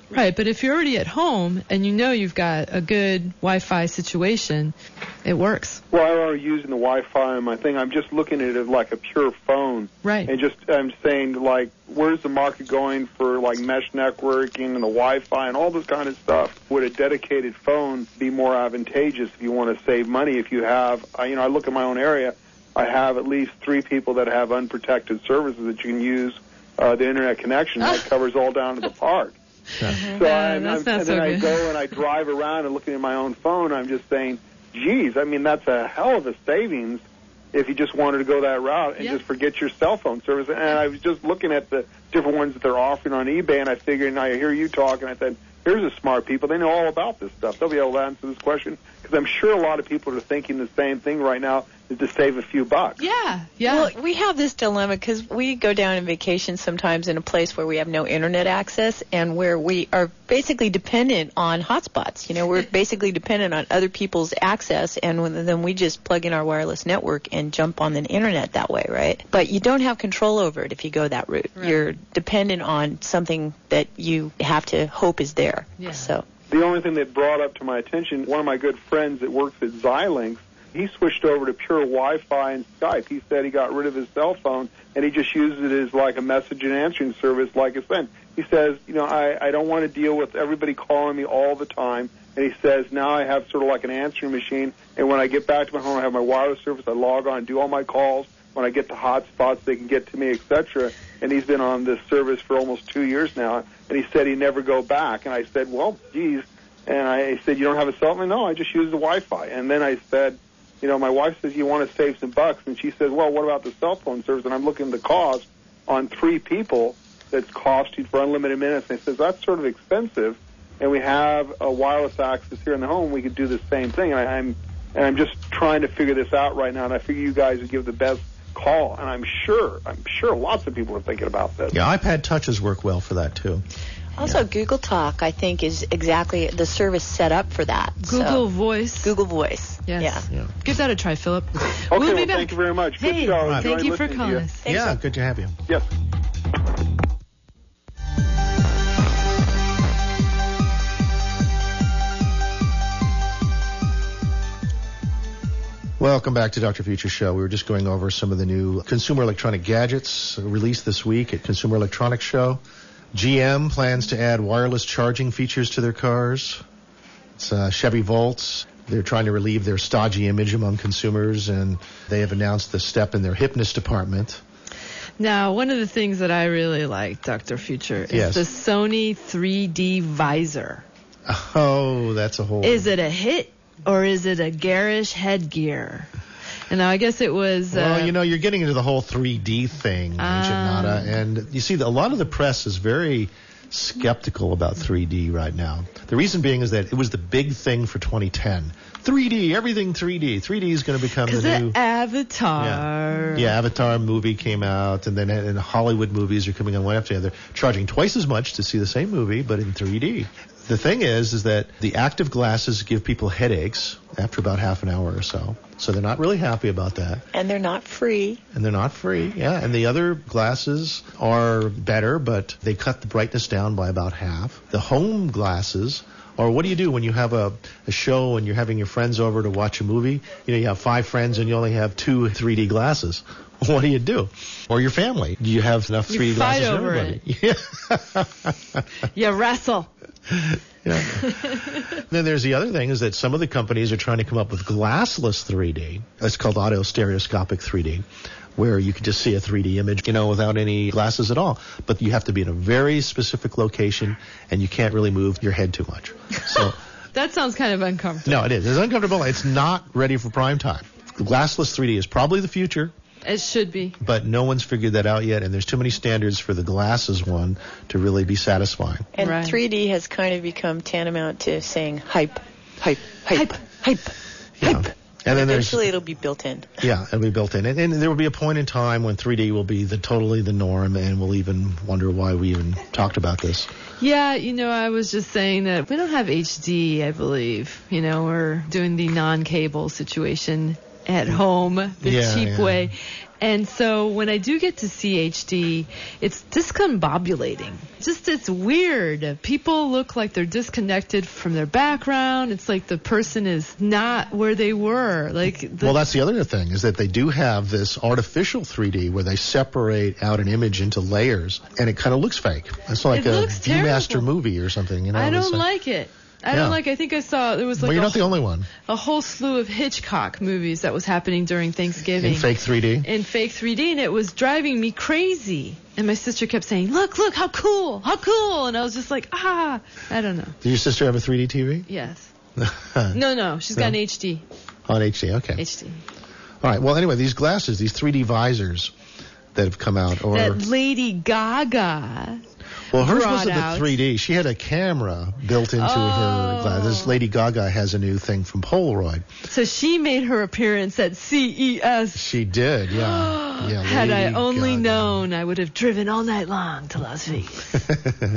Right, but if you're already at home and you know you've got a good Wi-Fi situation, it works. Well, I'm already using the Wi-Fi on my thing. I'm just looking at it like a pure phone. Right. And I'm saying, like, where's the market going for, like, mesh networking and the Wi-Fi and all this kind of stuff? Would a dedicated phone be more advantageous if you want to save money? If you have, I look at my own area, I have at least 3 people that have unprotected services that you can use the Internet connection that covers all down to the park. So I go and I drive around and looking at my own phone. I'm just saying, geez, I mean, that's a hell of a savings if you just wanted to go that route and just forget your cell phone service. And I was just looking at the different ones that they're offering on eBay, and I figured, and I hear you talk, and I said, here's the smart people. They know all about this stuff. They'll be able to answer this question, because I'm sure a lot of people are thinking the same thing right now, is to save a few bucks. Yeah. Well, we have this dilemma because we go down on vacation sometimes in a place where we have no internet access and where we are basically dependent on hotspots. We're basically dependent on other people's access, and then we just plug in our wireless network and jump on the internet that way, right? But you don't have control over it if you go that route. Right. You're dependent on something that you have to hope is there. Yeah. So the only thing that brought up to my attention, one of my good friends that works at Xilinx, he switched over to pure Wi-Fi and Skype. He said he got rid of his cell phone, and he just uses it as like a message and answering service like a friend. He says, I don't want to deal with everybody calling me all the time. And he says, now I have sort of like an answering machine, and when I get back to my home, I have my wireless service. I log on and do all my calls. When I get the hotspots, they can get to me, etc. And he's been on this service for almost 2 years now, and he said he'd never go back. And I said, well, geez. And I said, you don't have a cell phone? No, I just use the Wi-Fi. And then I said, my wife says, you want to save some bucks. And she says, well, what about the cell phone service? And I'm looking at the cost on 3 people that's costing for unlimited minutes. And I says, that's sort of expensive. And we have a wireless access here in the home. We could do the same thing. And I'm just trying to figure this out right now. And I figure you guys would give the best call. And I'm sure lots of people are thinking about this. Yeah, iPad touches work well for that, too. Also, Google Talk, I think, is exactly the service set up for that. Google Voice. Google Voice. Yes. Yeah. Give that a try, Philip. Okay, we'll be back. Thank you very much. Good hey, show. Thank you for calling us. Yeah, good to have you. Yes. Welcome back to Dr. Future Show. We were just going over some of the new consumer electronic gadgets released this week at Consumer Electronics Show. GM plans to add wireless charging features to their cars. It's Chevy Volts. They're trying to relieve their stodgy image among consumers, and they have announced the step in their Hypnus department. Now, one of the things that I really like, Dr. Future, is the Sony 3D visor. Oh, that's a whole... Is it a hit, or is it a garish headgear? And now I guess it was... Well, you're getting into the whole 3D thing, Agent Nada, and you see a lot of the press is very skeptical about 3D right now. The reason being is that it was the big thing for 2010. 3D, everything 3D. 3D is going to become the new... Avatar. Yeah, Avatar movie came out, and then Hollywood movies are coming on one after the other, charging twice as much to see the same movie, but in 3D. The thing is that the active glasses give people headaches after about half an hour or so. So they're not really happy about that. And they're not free. Yeah. And the other glasses are better, but they cut the brightness down by about half. The home glasses, or what do you do when you have a show and you're having your friends over to watch a movie? You have 5 friends and you only have 2 3D glasses. What do you do? Or your family? Do you have enough 3D glasses for everybody? You wrestle. Yeah. Then there's the other thing is that some of the companies are trying to come up with glassless 3D. It's called autostereoscopic 3D, where you can just see a 3D image, without any glasses at all. But you have to be in a very specific location, and you can't really move your head too much. So that sounds kind of uncomfortable. No, it is. It's uncomfortable. It's not ready for prime time. Glassless 3D is probably the future. It should be. But no one's figured that out yet, and there's too many standards for the glasses one to really be satisfying. And 3D has kind of become tantamount to saying hype, hype, hype, hype, hype. And then eventually it'll be built in. Yeah, it'll be built in. And there will be a point in time when 3D will be totally the norm, and we'll even wonder why we even talked about this. Yeah, I was just saying that we don't have HD, I believe. We're doing the non-cable situation at home, the cheap way. And so when I do get to see HD, it's discombobulating. It's weird. People look like they're disconnected from their background. It's like the person is not where they were. Well, that's the other thing, is that they do have this artificial 3D where they separate out an image into layers, and it kind of looks fake. It's like a Viewmaster movie or something. You know, I don't like it. I think I saw there was Well, you're not the only one. A whole slew of Hitchcock movies that was happening during Thanksgiving. In fake 3D? In fake 3D, and it was driving me crazy. And my sister kept saying, look, how cool. And I was just like, I don't know. Did your sister have a 3D TV? Yes. No, she's got an HD. On HD, okay. HD. All right, well, anyway, these glasses, these 3D visors that have come out. That Lady Gaga... Well, hers wasn't the 3D. She had a camera built into her glass. This Lady Gaga has a new thing from Polaroid. So she made her appearance at CES. She did, yeah. Had I only known, I would have driven all night long to Las Vegas.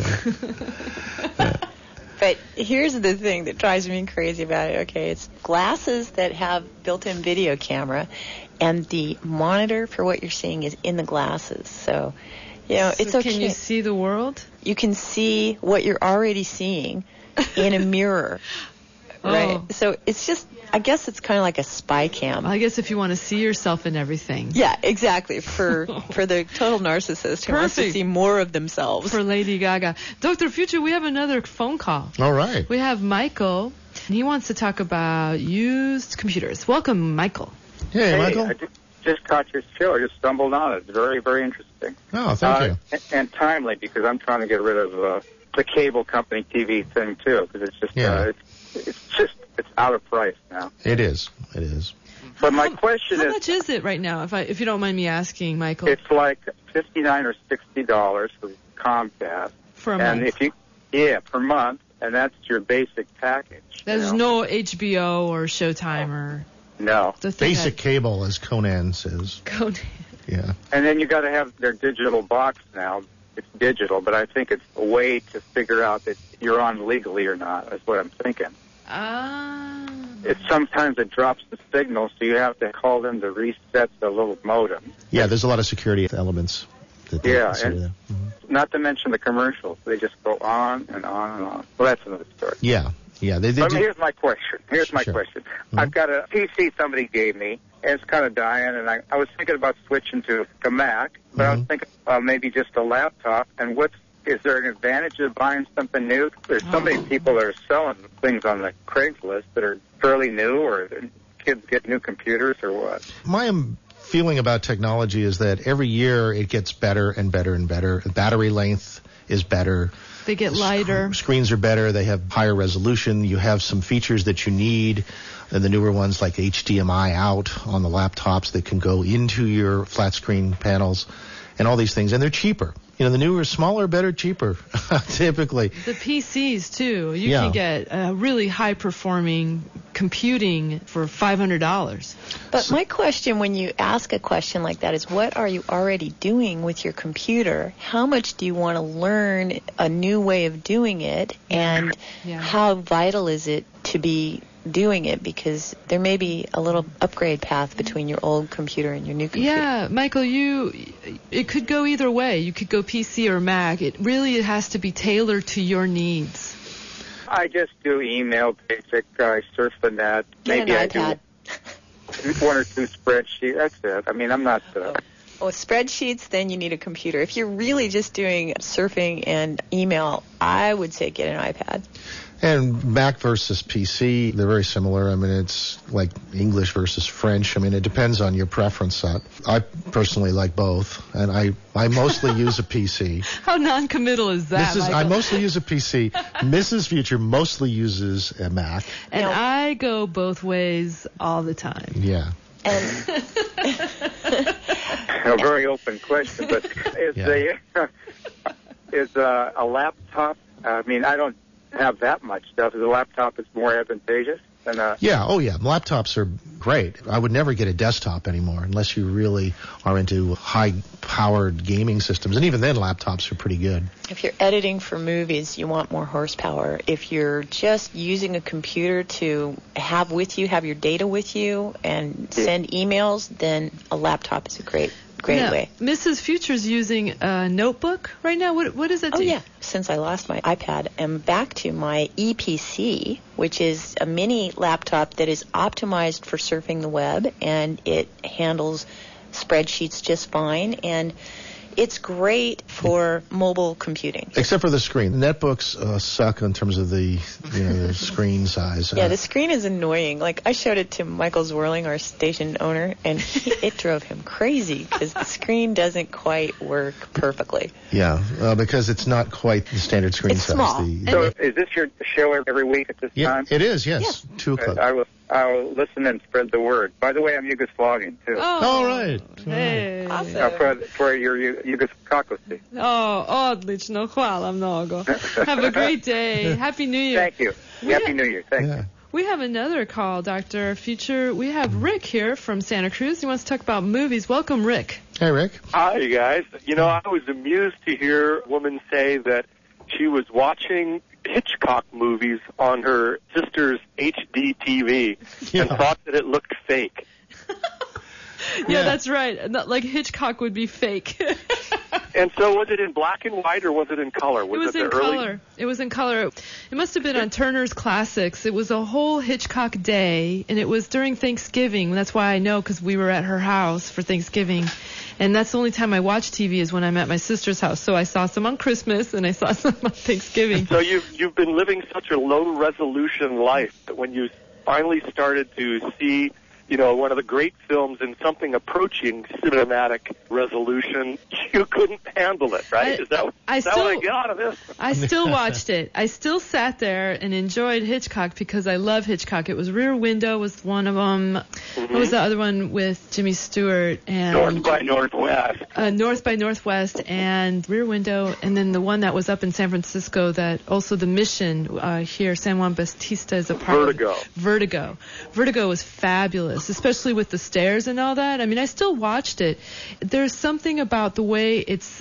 But here's the thing that drives me crazy about it. Okay, it's glasses that have built-in video camera, and the monitor for what you're seeing is in the glasses. So... it's okay. Can you see the world? You can see what you're already seeing in a mirror, right? So it's just, I guess it's kind of like a spy cam. I guess if you want to see yourself in everything. Yeah, exactly. For the total narcissist who wants to see more of themselves. For Lady Gaga. Dr. Future, we have another phone call. All right. We have Michael, and he wants to talk about used computers. Welcome, Michael. Hey, Michael. Just caught your show. I just stumbled on it. It's very, very interesting. Oh, thank you. And timely, because I'm trying to get rid of the cable company TV thing too, because it's just it's out of price now. It is. But my question is, how much is it right now? If you don't mind me asking, Michael. It's like $59 or $60 for Comcast for a month. And per month, and that's your basic package. There's no HBO or Showtime or. No. Basic cable, as Conan says. Conan. Yeah. And then you got to have their digital box now. It's digital, but I think it's a way to figure out that you're on legally or not. That's what I'm thinking. Sometimes it drops the signal, so you have to call them to reset the little modem. Yeah, there's a lot of security elements. And not to mention the commercials. They just go on and on and on. Well, that's another story. Yeah. Here's my question. Mm-hmm. I've got a PC somebody gave me, and it's kind of dying, and I was thinking about switching to a Mac, but I was thinking maybe just a laptop. And is there an advantage of buying something new? There's so many people that are selling things on the Craigslist that are fairly new, or kids get new computers, or what? My feeling about technology is that every year it gets better and better and better. The battery length is better. They get lighter. Screens are better. They have higher resolution. You have some features that you need. And the newer ones like HDMI out on the laptops that can go into your flat screen panels and all these things. And they're cheaper. The newer, smaller, better, cheaper, typically. The PCs, too. You can get really high-performing computing for $500. But my question when you ask a question like that is, what are you already doing with your computer? How much do you want to learn a new way of doing it? And how vital is it to be doing it, because there may be a little upgrade path between your old computer and your new computer. Yeah, Michael, it could go either way. You could go PC or Mac. It really has to be tailored to your needs. I just do email, basic. I surf the net. Maybe I do one or two spreadsheets. That's it. I mean, I'm not... spreadsheets, then you need a computer. If you're really just doing surfing and email, I would say get an iPad. And Mac versus PC, they're very similar. I mean, it's like English versus French. I mean, it depends on your preference. I personally like both, and I mostly use a PC. How non-committal is that, I mostly use a PC. Mrs. Future mostly uses a Mac. And I go both ways all the time. Yeah. A very open question, but is a laptop, I mean, I don't have that much stuff. The laptop is more advantageous. And laptops are great. I would never get a desktop anymore unless you really are into high-powered gaming systems, and even then, laptops are pretty good. If you're editing for movies, you want more horsepower. If you're just using a computer to have your data with you and send emails, then a laptop is a great way. Mrs. Future's using a notebook right now. What does that do? Oh, yeah. Since I lost my iPad, I'm back to my EPC, which is a mini laptop that is optimized for surfing the web, and it handles spreadsheets just fine, and it's great for mobile computing. Except for the screen. Netbooks suck in terms of the screen size. Yeah, the screen is annoying. Like, I showed it to Michael Zwerling, our station owner, and it drove him crazy because the screen doesn't quite work perfectly. Yeah, because it's not quite the standard screen size. Small. So is this your show every week at this time? It is, yes. 2 o'clock. I'll listen and spread the word. By the way, I'm Yugoslavian, too. Oh, all right. Hey. Awesome. For your Yugoslavian. Odlično. Hvala mnogo. Have a great day. Happy New Year. Thank you. Happy New Year. Thank you. We have another call, Dr. Future. We have Rick here from Santa Cruz. He wants to talk about movies. Welcome, Rick. Hey, Rick. Hi, you guys. I was amused to hear a woman say that she was watching Hitchcock movies on her sister's HD TV and thought that it looked fake. Yeah, that's right. Like Hitchcock would be fake. And so was it in black and white or was it in color? It was in color. It was in color. It must have been on Turner's Classics. It was a whole Hitchcock day, and it was during Thanksgiving. That's why I know, because we were at her house for Thanksgiving. And that's the only time I watch TV is when I'm at my sister's house. So I saw some on Christmas and I saw some on Thanksgiving. So you've been living such a low-resolution life that when you finally started to see, one of the great films in something approaching cinematic resolution, you couldn't handle it, right? Is that what I get out of this? I still watched it. I still sat there and enjoyed Hitchcock because I love Hitchcock. It was Rear Window was one of them. Mm-hmm. What was the other one with Jimmy Stewart? And North by Northwest. North by Northwest and Rear Window, and then the one that was up in San Francisco that also The Mission here, San Juan Bautista is a part of. Vertigo. Vertigo was fabulous, especially with the stairs and all that. I mean, I still watched it. There's something about the way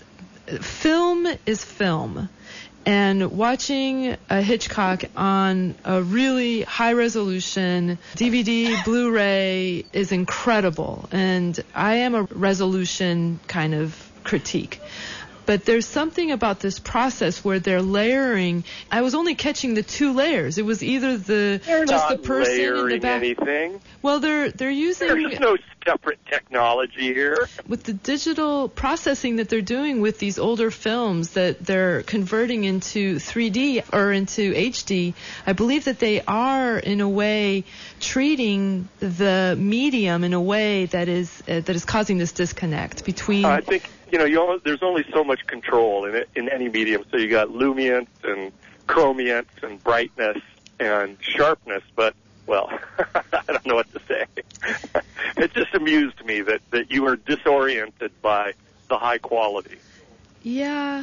film is film. And watching a Hitchcock on a really high-resolution DVD, Blu-ray is incredible. And I am a resolution kind of critique. But there's something about this process where they're layering. I was only catching the 2 layers. It was either the person in the back. Anything. Well, they're using. There's no separate technology here. With the digital processing that they're doing with these older films that they're converting into 3D or into HD, I believe that they are in a way treating the medium in a way that is causing this disconnect between. I think. There's only so much control in any medium. So you got lumiance and chromiance and brightness and sharpness. But, well, I don't know what to say. It just amused me that you were disoriented by the high quality. Yeah.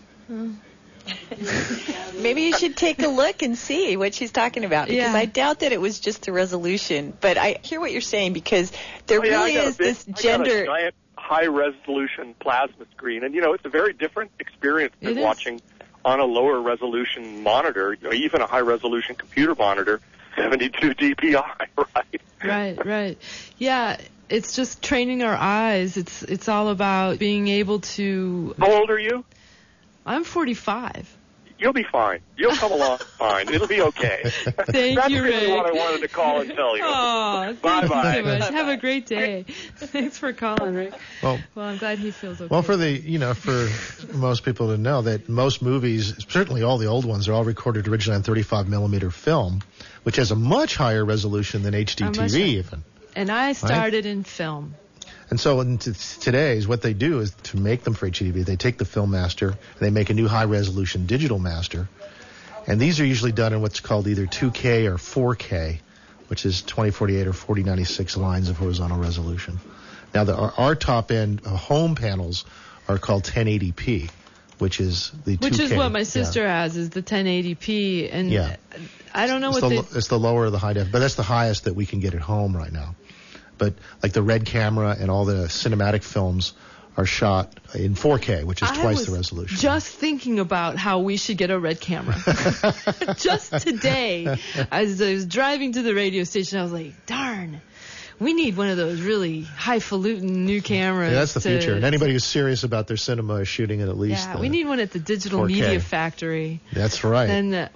Maybe you should take a look and see what she's talking about, because I doubt that it was just the resolution. But I hear what you're saying, because there really is this gender. I got a giant high-resolution plasma screen, and it's a very different experience than watching on a lower-resolution monitor, even a high-resolution computer monitor, 72 dpi, right? Right. Yeah, it's just training our eyes. It's all about being able to. How old are you? I'm 45. You'll be fine. You'll come along fine. It'll be okay. Thank That's you, really Rick. what I wanted to call and tell you. Oh, Bye-bye. Thank you so much. Have a great day. Thanks for calling, Rick. Well, I'm glad he feels okay. Well, for most people to know that most movies, certainly all the old ones, are all recorded originally on 35 millimeter film, which has a much higher resolution than HD TV even. And I started in film. And so in today's, what they do is to make them for HD, they take the film master and they make a new high-resolution digital master. And these are usually done in what's called either 2K or 4K, which is 2048 or 4096 lines of horizontal resolution. Now, our top-end home panels are called 1080p, which is the 2K. Which is what my sister has, is the 1080p. And I don't know It's the lower of the high def, but that's the highest that we can get at home right now. But like the Red camera and all the cinematic films are shot in 4K, which is twice the resolution. Just thinking about how we should get a Red camera. Just today, as I was driving to the radio station, I was like, darn. We need one of those really highfalutin new cameras. Yeah, that's the future. And anybody who's serious about their cinema is shooting it at least. Yeah, we need one at the Digital 4K. Media Factory. That's right. Then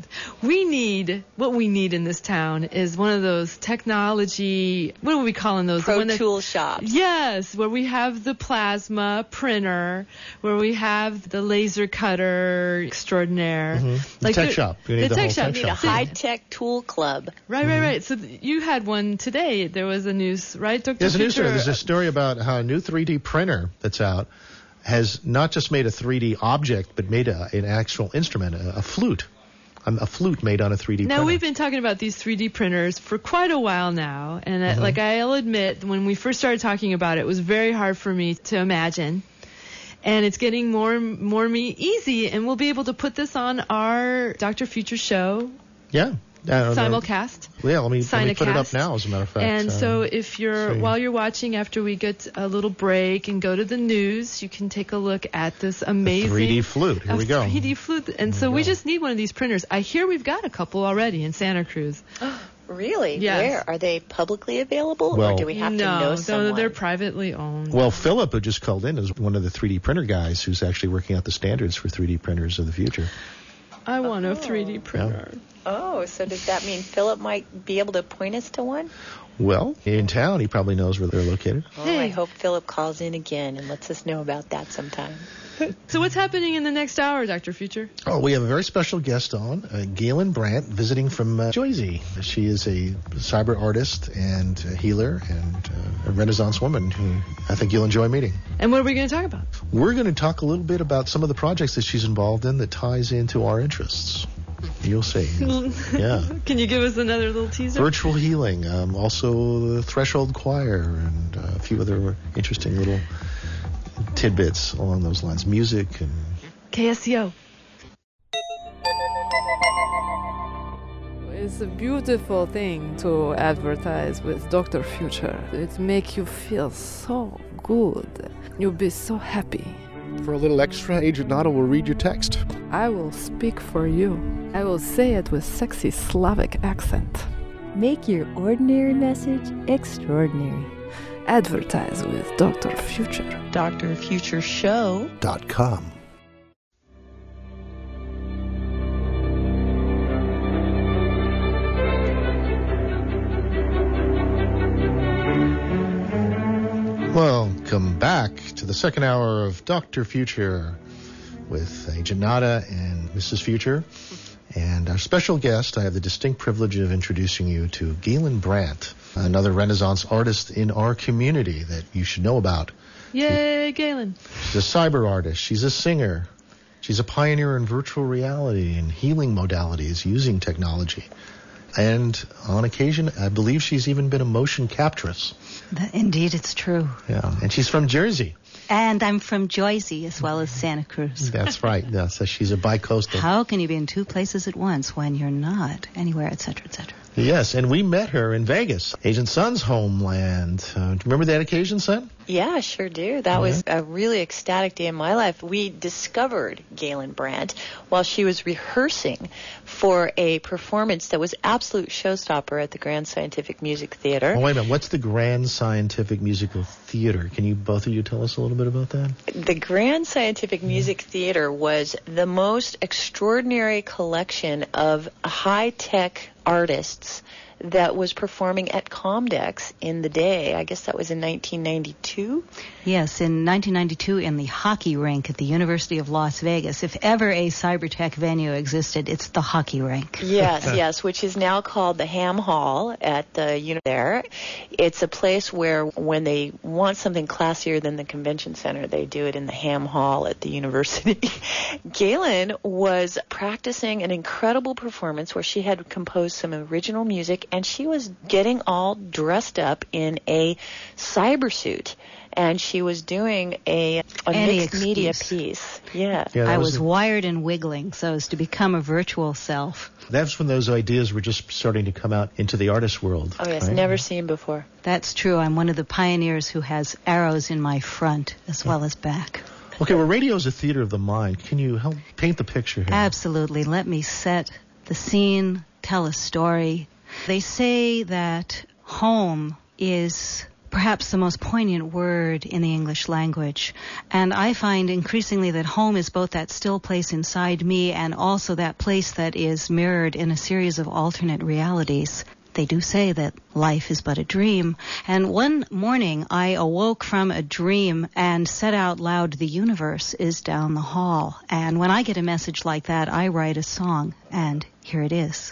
what we need in this town is one of those technology, what are we calling those? Pro tool shops. Yes, where we have the plasma printer, where we have the laser cutter extraordinaire. Mm-hmm. The tech shop. You need the tech whole shop. You need a high-tech tool club. Right. So you had one today. There was a news, right, Dr. There's a news story. Future? There's a story about how a new 3D printer that's out has not just made a 3D object, but made an actual instrument, a flute. A flute made on a 3D printer. Now, we've been talking about these 3D printers for quite a while now, and like I'll admit, when we first started talking about it, it was very hard for me to imagine. And it's getting more easy, and we'll be able to put this on our Dr. Future show. Yeah. Simulcast. Yeah, let me put it up now, as a matter of fact. And so if while you're watching, after we get a little break and go to the news, you can take a look at this amazing 3D flute. Here we go. 3D flute. And so we just need one of these printers. I hear we've got a couple already in Santa Cruz. Really? Yes. Where? Are they publicly available, or do we have to know someone? No, they're privately owned. Well, Philip, who just called in, is one of the 3D printer guys who's actually working out the standards for 3D printers of the future. I want a 3D printer. Yeah. Oh, so does that mean Philip might be able to point us to one? Well, in town, he probably knows where they're located. Oh, I hope Philip calls in again and lets us know about that sometime. So what's happening in the next hour, Dr. Future? Oh, we have a very special guest on, Galen Brandt, visiting from Jersey. She is a cyber artist and a healer and a Renaissance woman who I think you'll enjoy meeting. And what are we going to talk about? We're going to talk a little bit about some of the projects that she's involved in that ties into our interests. You'll see. Yeah. Can you give us another little teaser? Virtual healing, also the Threshold Choir, and a few other interesting little tidbits along those lines. Music and KSCO. It's a beautiful thing to advertise with Dr. Future. It makes you feel so good. You'll be so happy. For a little extra, Agent Nada will read your text. I will speak for you. I will say it with sexy Slavic accent. Make your ordinary message extraordinary. Advertise with Dr. Future. DrFutureShow.com. Welcome back to the second hour of Dr. Future with Agent Nada and Mrs. Future. And our special guest, I have the distinct privilege of introducing you to Galen Brandt, another Renaissance artist in our community that you should know about. Yay, Galen. She's a cyber artist. She's a singer. She's a pioneer in virtual reality and healing modalities using technology. And on occasion, I believe she's even been a motion captress. Indeed, it's true. Yeah, and she's from Jersey. And I'm from Jersey as well as Santa Cruz. That's right. Yeah, so she's a bi-coastal. How can you be in two places at once when you're not anywhere, et cetera, et cetera? Yes, and we met her in Vegas, Agent Sun's homeland. Do you remember that occasion, Sun? Yeah, I sure do. That was a really ecstatic day in my life. We discovered Galen Brandt while she was rehearsing for a performance that was absolute showstopper at the Grand Scientific Music Theater. Oh, wait a minute. What's the Grand Scientific Musical Theater? Can you, both of you, tell us a little bit about that? The Grand Scientific Music Theater was the most extraordinary collection of high-tech artists that was performing at Comdex in the day. I guess that was in 1992. Yes, in 1992 in the hockey rink at the University of Las Vegas. If ever a cybertech venue existed, it's the hockey rink. Yes, which is now called the Ham Hall at the there. It's a place where when they want something classier than the convention center, they do it in the Ham Hall at the university. Galen was practicing an incredible performance where she had composed some original music, and she was getting all dressed up in a cyber suit. and she was doing a mixed media piece. Yeah. I was wired and wiggling so as to become a virtual self. That's when those ideas were just starting to come out into the artist world. Oh, yes, right? never seen before. That's true. I'm one of the pioneers who has arrows in my front as well as back. Okay, well, radio is a theater of the mind. Can you help paint the picture here? Absolutely. Let me set the scene, tell a story. They say that home is perhaps the most poignant word in the English language. And I find increasingly that home is both that still place inside me and also that place that is mirrored in a series of alternate realities. They do say that life is but a dream. And one morning I awoke from a dream and said out loud, the universe is down the hall. And when I get a message like that, I write a song. And here it is.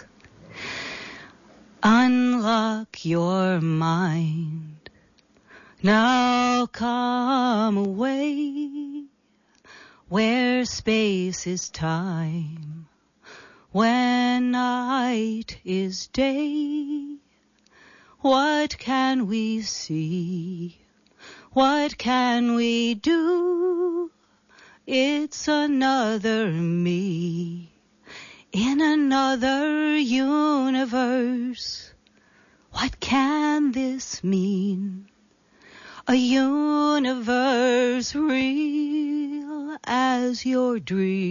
Unlock your mind. Now come away where space is time, when night is day. What can we see? What can we do? It's another me in another universe. What can this mean? A universe real as your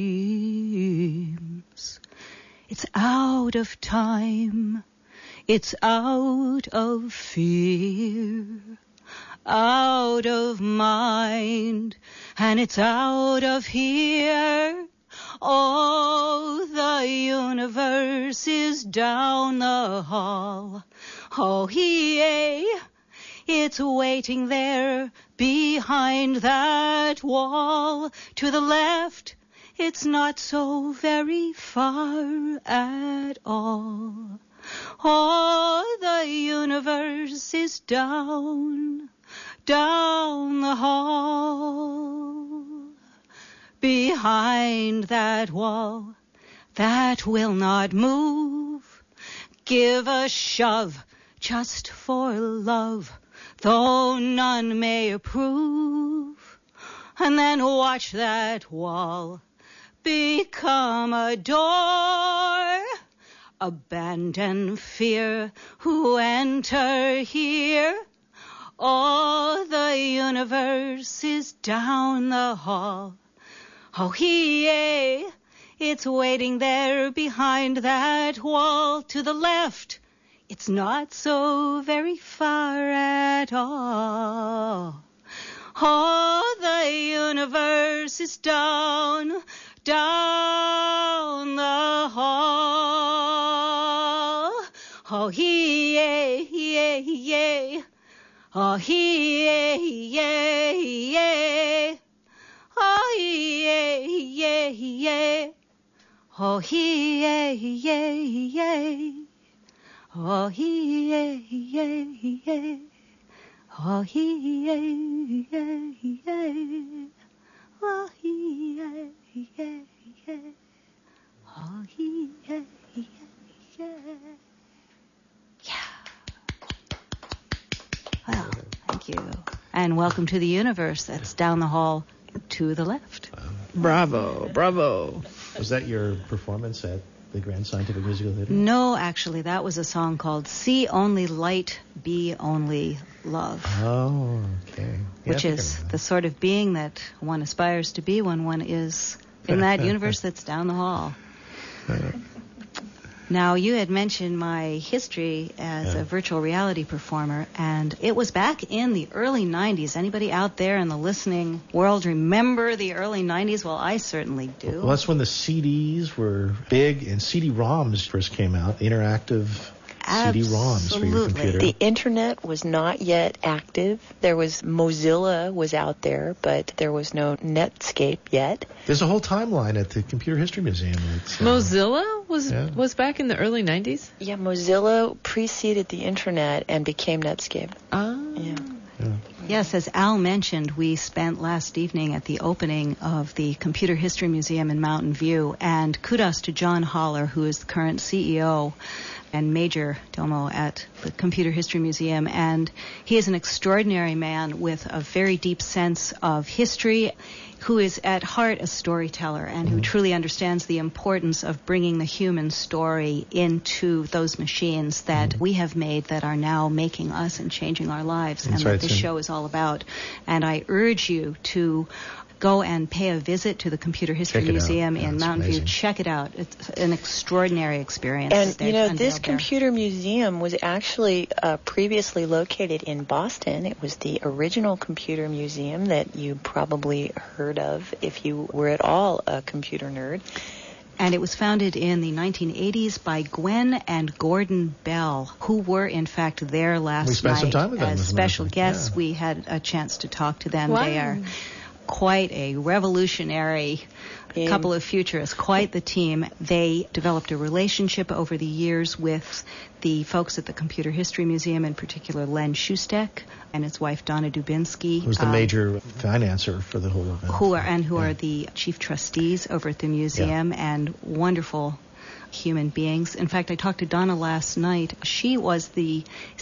dreams. It's out of time. It's out of fear. Out of mind. And it's out of here. Oh, the universe is down the hall. Oh, yay. It's waiting there behind that wall. To the left, it's not so very far at all. Oh, the universe is down the hall. Behind that wall that will not move. Give a shove just for love, though none may approve. And then watch that wall become a door. Abandon fear who enter here. Oh, the universe is down the hall. Oh, yay, it's waiting there behind that wall. To the left, it's not so very far at all. Oh, the universe is down the hall. Oh, yay, yay, yay. Oh, yay, yay, yay. Oh, yay, yay, yay. Oh, yay, yay, yay. Oh, yay, yay, yay. Oh, yay, yay, yay. Oh, yay, yay, yay. Oh, yay, yay, yay. Yeah. Well, thank you. And welcome to the universe. That's down the hall to the left. Bravo, bravo. Was that your performance at the Grand Scientific Musical Theater? No, actually, that was a song called See Only Light, Be Only Love. Oh, okay. Yeah, which is the sort of being that one aspires to be when one is in that universe that's down the hall. Now, you had mentioned my history as a virtual reality performer, and it was back in the early 90s. Anybody out there in the listening world remember the early 90s? Well, I certainly do. Well, that's when the CDs were big and CD-ROMs first came out, interactive CD-ROMs for your computer. The internet was not yet active. There was Mozilla was out there, but there was no Netscape yet. There's a whole timeline at the Computer History Museum. Mozilla was back in the early 90s? Yeah, Mozilla preceded the internet and became Netscape. Ah. Yeah. Yes, as Al mentioned, we spent last evening at the opening of the Computer History Museum in Mountain View, and kudos to John Holler, who is the current CEO and major domo at the Computer History Museum, and he is an extraordinary man with a very deep sense of history, who is at heart a storyteller and who truly understands the importance of bringing the human story into those machines that we have made that are now making us and changing our lives. That's and right, that this show is all about. And I urge you to go and pay a visit to the Computer History Museum in Mountain View. Check it out. It's an extraordinary experience. And, you know, this computer museum was actually previously located in Boston. It was the original computer museum that you probably heard of if you were at all a computer nerd. And it was founded in the 1980s by Gwen and Gordon Bell, who were, in fact, there last night. We spent some time with them as special guests. We had a chance to talk to them. Wow. They are quite a revolutionary couple of futurists, quite the team. They developed a relationship over the years with the folks at the Computer History Museum, in particular Len Shustek and his wife Donna Dubinsky. Who's the major financer for the whole event. Who are the chief trustees over at the museum, and wonderful human beings. In fact, I talked to Donna last night. She was the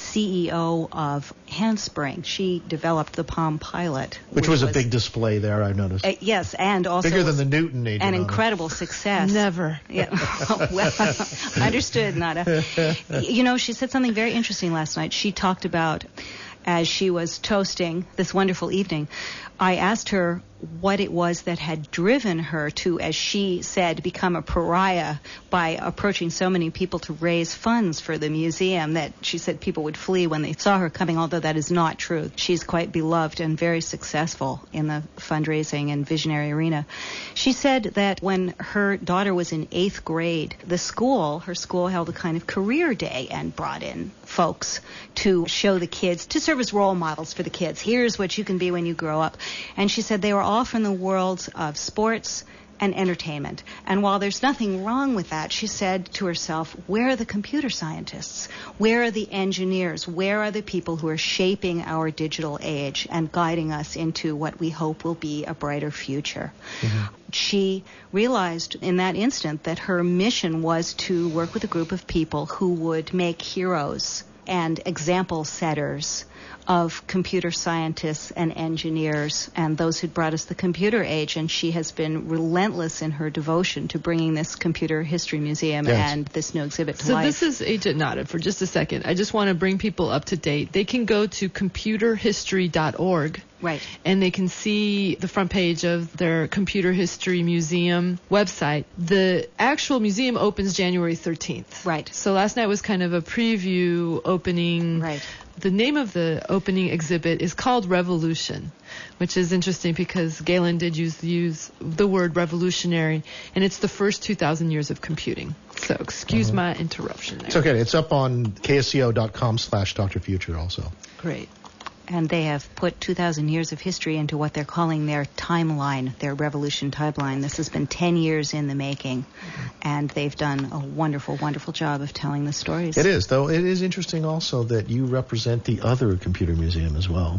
CEO of Handspring. She developed the Palm Pilot. Which was a big display there, I noticed. Yes, and also bigger than the Newton Agent. An incredible success. Never. Yeah. Well, understood, Nada. You know, she said something very interesting last night. She talked about, as she was toasting this wonderful evening, I asked her what it was that had driven her to, as she said, become a pariah by approaching so many people to raise funds for the museum that she said people would flee when they saw her coming, although that is not true. She's quite beloved and very successful in the fundraising and visionary arena. She said that when her daughter was in 8th grade, her school held a kind of career day and brought in folks to show the kids, to serve as role models for the kids. Here's what you can be when you grow up. And she said they were all from the worlds of sports and entertainment. And while there's nothing wrong with that, she said to herself, where are the computer scientists? Where are the engineers? Where are the people who are shaping our digital age and guiding us into what we hope will be a brighter future? Mm-hmm. She realized in that instant that her mission was to work with a group of people who would make heroes and example setters of computer scientists and engineers and those who'd brought us the computer age. And she has been relentless in her devotion to bringing this Computer History Museum and this new exhibit to life. So this is Agent Nada. For just a second, I just want to bring people up to date. They can go to computerhistory.org. Right. And they can see the front page of their Computer History Museum website. The actual museum opens January 13th. Right. So last night was kind of a preview opening. Right. The name of the opening exhibit is called Revolution, which is interesting because Galen did use the word revolutionary, and it's the first 2,000 years of computing. So excuse my interruption there. It's okay. It's up on ksco.com/Dr. Future also. Great. And they have put 2,000 years of history into what they're calling their timeline, their revolution timeline. This has been 10 years in the making, and they've done a wonderful, wonderful job of telling the stories. It is, though. It is interesting also that you represent the other computer museum as well.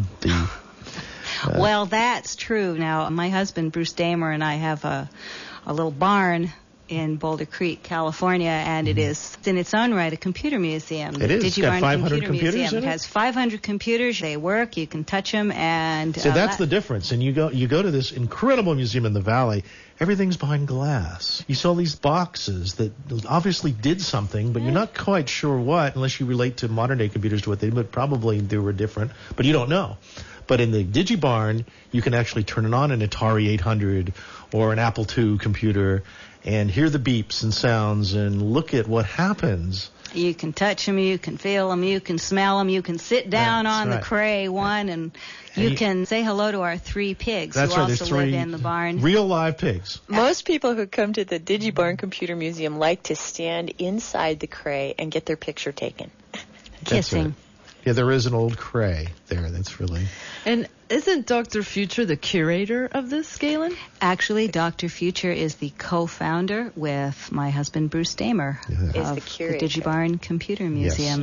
Well, that's true. Now, my husband, Bruce Damer, and I have a little barn in Boulder Creek, California, and it is in its own right a computer museum. It is. It's got 500 computers museum. in it? It has 500 computers. They work. You can touch them, and so that's the difference. And you go to this incredible museum in the valley. Everything's behind glass. You saw these boxes that obviously did something, but you're not quite sure what, unless you relate to modern day computers to what they did. But probably they were different, but you don't know. But in the DigiBarn, you can actually turn it on an Atari 800 or an Apple II computer and hear the beeps and sounds and look at what happens. You can touch them, you can feel them, you can smell them, you can sit down on the Cray one, and you can say hello to our 3 pigs who also live in the barn. Real live pigs. Most people who come to the DigiBarn Computer Museum like to stand inside the Cray and get their picture taken. Kissing. Right. Yeah, there is an old Cray there. That's really... And isn't Dr. Future the curator of this, Galen? Actually, Dr. Future is the co-founder with my husband, Bruce Damer, of the DigiBarn Computer Museum. Yes.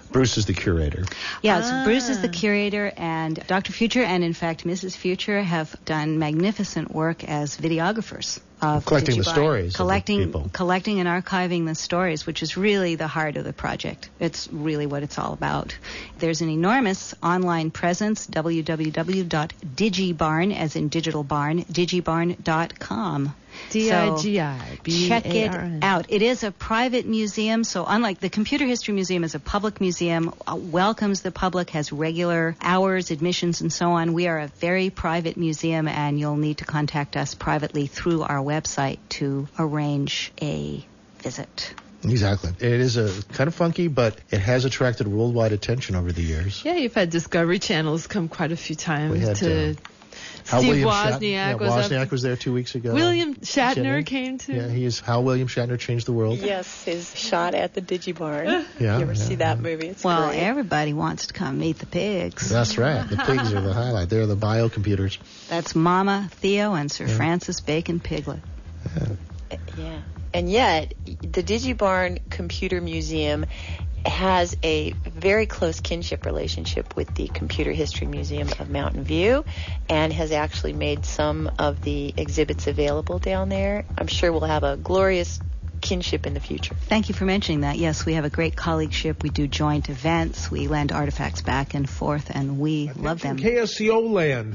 Bruce is the curator. Yes, Bruce is the curator, and Dr. Future and, in fact, Mrs. Future have done magnificent work as videographers. Of collecting the Digibarn. stories of the people. Collecting and archiving the stories, which is really the heart of the project. It's really what it's all about. There's an enormous online presence, www.digibarn, as in digital barn, digibarn.com. D-I-G-I-B-A-R-N. Check it out. It is a private museum, so unlike the Computer History Museum is a public museum, welcomes the public, has regular hours, admissions, and so on. We are a very private museum, and you'll need to contact us privately through our website to arrange a visit. Exactly. It is a kind of funky, but it has attracted worldwide attention over the years. Yeah, you've had Discovery Channels come quite a few times We had, to... Hal Steve William Wozniak was Wozniak up. was there 2 weeks ago. William Shatner came too. Yeah, he is how William Shatner changed the world. Yes, his shot at the Digibarn. Yeah, you ever see that movie? It's Well, great. everybody wants to come meet the pigs. That's right. The pigs are the highlight. They're the biocomputers. That's Mama, Theo, and Sir Francis Bacon Piglet. Yeah. And yet, the Digibarn Computer Museum has a very close kinship relationship with the Computer History Museum of Mountain View and has actually made some of the exhibits available down there. I'm sure we'll have a glorious kinship in the future. Thank you for mentioning that. Yes, we have a great colleagueship. We do joint events. We lend artifacts back and forth, and we love them. KSCO land.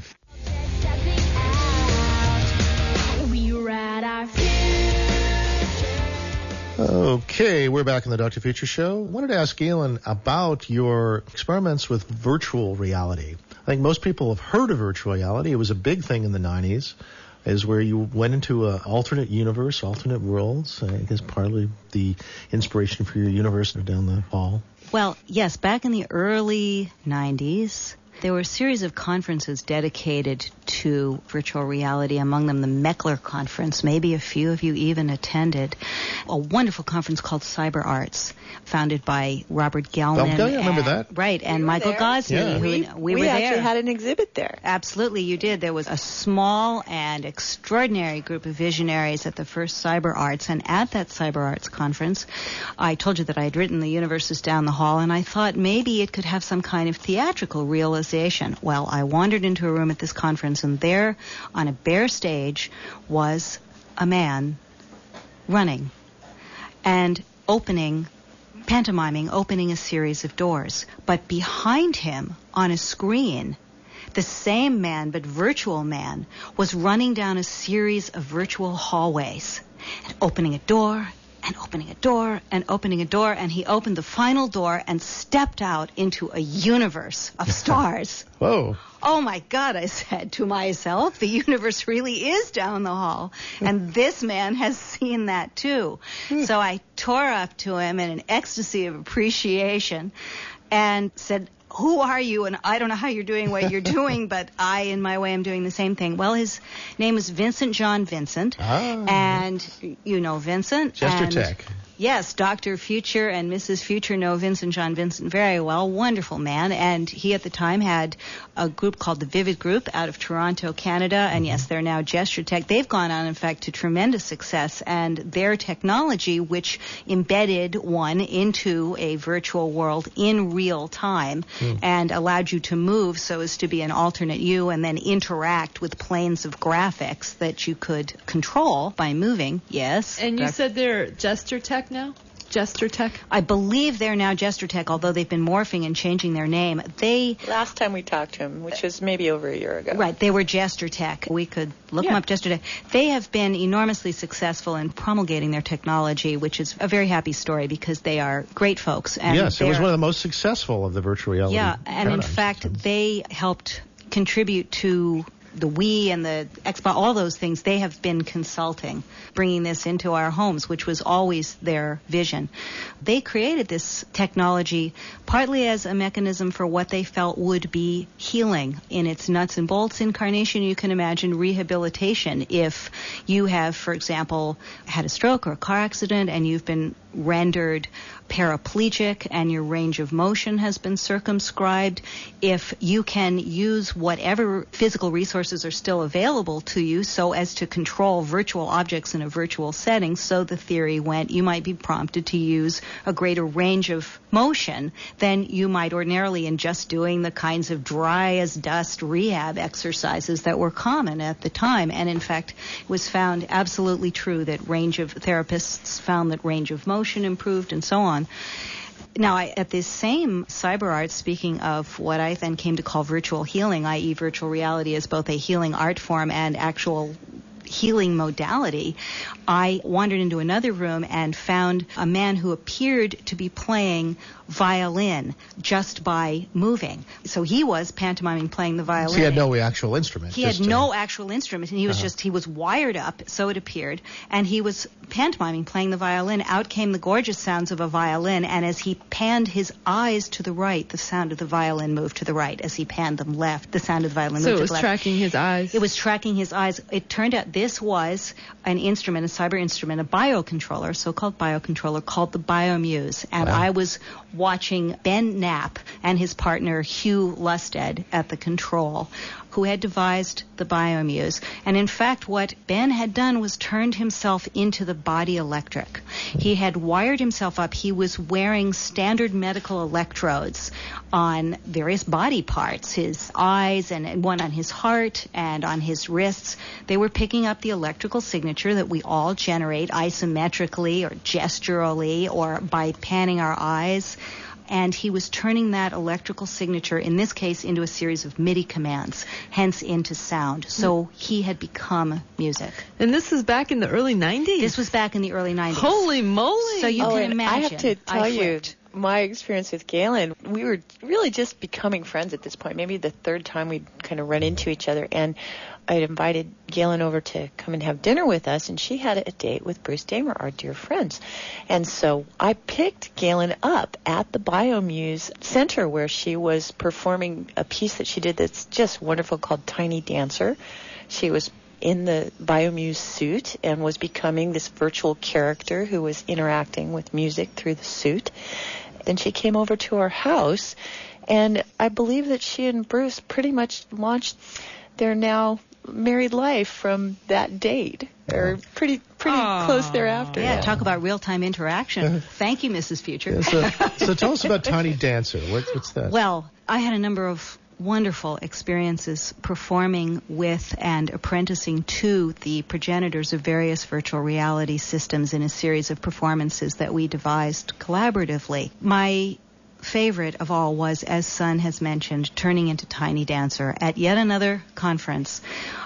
We ride our Okay, we're back in the Dr. Future Show. I wanted to ask Galen about your experiments with virtual reality. I think most people have heard of virtual reality. It was a big thing in the 90s, is where you went into an alternate universe, alternate worlds. I guess partly the inspiration for your universe down the hall. Well, yes, back in the early 90s, there were a series of conferences dedicated to virtual reality, among them the Meckler Conference. Maybe a few of you even attended. A wonderful conference called Cyber Arts, founded by Robert Gelman. I remember that. Right, and Michael Gosney. Yeah. We were we there. actually had an exhibit there. Absolutely, you did. There was a small and extraordinary group of visionaries at the first Cyber Arts, and at that Cyber Arts conference, I told you that I had written The Universe is Down the Hall, and I thought maybe it could have some kind of theatrical realization. Well, I wandered into a room at this conference, and there, on a bare stage, was a man running and pantomiming, opening a series of doors. But behind him, on a screen, the same man, but virtual man, was running down a series of virtual hallways and opening a door and opening a door and opening a door, and he opened the final door and stepped out into a universe of stars. Whoa. Oh my God, I said to myself, the universe really is down the hall. And this man has seen that too. So I tore up to him in an ecstasy of appreciation and said, who are you? And I don't know how you're doing what you're doing, but I, in my way, am doing the same thing. Well, his name is Vincent John Vincent. And you know Vincent. Gesture Tech. Yes, Dr. Future and Mrs. Future know Vincent John Vincent very well. Wonderful man. And he at the time had a group called the Vivid Group out of Toronto, Canada. And yes, they're now Gesture Tech. They've gone on, in fact, to tremendous success. And their technology, which embedded one into a virtual world in real time and allowed you to move so as to be an alternate you and then interact with planes of graphics that you could control by moving. Yes. And you said they're Gesture Tech now? Gesture Tech? I believe they're now Gesture Tech, although they've been morphing and changing their name. Last time we talked to him, which was maybe over a year ago. Right, they were Gesture Tech. We could look them up, Gesture Tech. They have been enormously successful in promulgating their technology, which is a very happy story because they are great folks. And yes, it was one of the most successful of the virtual reality. Yeah, and in paradigms. fact, they helped contribute to the Wii and the Xbox, all those things. They have been consulting, bringing this into our homes, which was always their vision. They created this technology partly as a mechanism for what they felt would be healing. In its nuts and bolts incarnation, you can imagine rehabilitation. If you have, for example, had a stroke or a car accident and you've been rendered paraplegic and your range of motion has been circumscribed, if you can use whatever physical resources are still available to you so as to control virtual objects in a virtual setting, so the theory went, you might be prompted to use a greater range of motion than you might ordinarily in just doing the kinds of dry as dust rehab exercises that were common at the time. And in fact, it was found absolutely true that therapists found that range of motion improved and so on. Now, at this same CyberArt, speaking of what I then came to call virtual healing, i.e. virtual reality as both a healing art form and actual healing modality, I wandered into another room and found a man who appeared to be playing violin just by moving. So he was pantomiming playing the violin. So he had no actual instrument. He had no actual instrument, and he was he was wired up, so it appeared, and he was pantomiming playing the violin. Out came the gorgeous sounds of a violin, and as he panned his eyes to the right, the sound of the violin moved to the right. As he panned them left, the sound of the violin moved to the left. So it was tracking his eyes. It was tracking his eyes. It turned out this was an instrument, a cyber instrument, a biocontroller, so-called biocontroller called the BioMuse. And I was watching Ben Knapp and his partner Hugh Lusted at the control, who had devised the BioMuse. And in fact, what Ben had done was turned himself into the body electric. He had wired himself up. He was wearing standard medical electrodes on various body parts, his eyes and one on his heart and on his wrists. They were picking up the electrical signature that we all generate isometrically or gesturally or by panning our eyes. And he was turning that electrical signature, in this case, into a series of MIDI commands, hence into sound. So he had become music. And this was back in the early 90s? This was back in the early 90s. Holy moly! So you can imagine. I have to tell you, my experience with Galen, we were really just becoming friends at this point, maybe the third time we'd kind of run into each other. And I had invited Galen over to come and have dinner with us, and she had a date with Bruce Damer, our dear friends. And so I picked Galen up at the BioMuse Center where she was performing a piece that she did that's just wonderful called Tiny Dancer. She was in the BioMuse suit and was becoming this virtual character who was interacting with music through the suit. Then she came over to our house, and I believe that she and Bruce pretty much launched their now married life from that date. They're pretty close thereafter. Yeah, talk about real-time interaction. Thank you, Mrs. Future. So tell us about Tiny Dancer. What's that? Well, I had a number of wonderful experiences performing with and apprenticing to the progenitors of various virtual reality systems in a series of performances that we devised collaboratively. My favorite of all was, as Sun has mentioned, turning into Tiny Dancer. At yet another conference,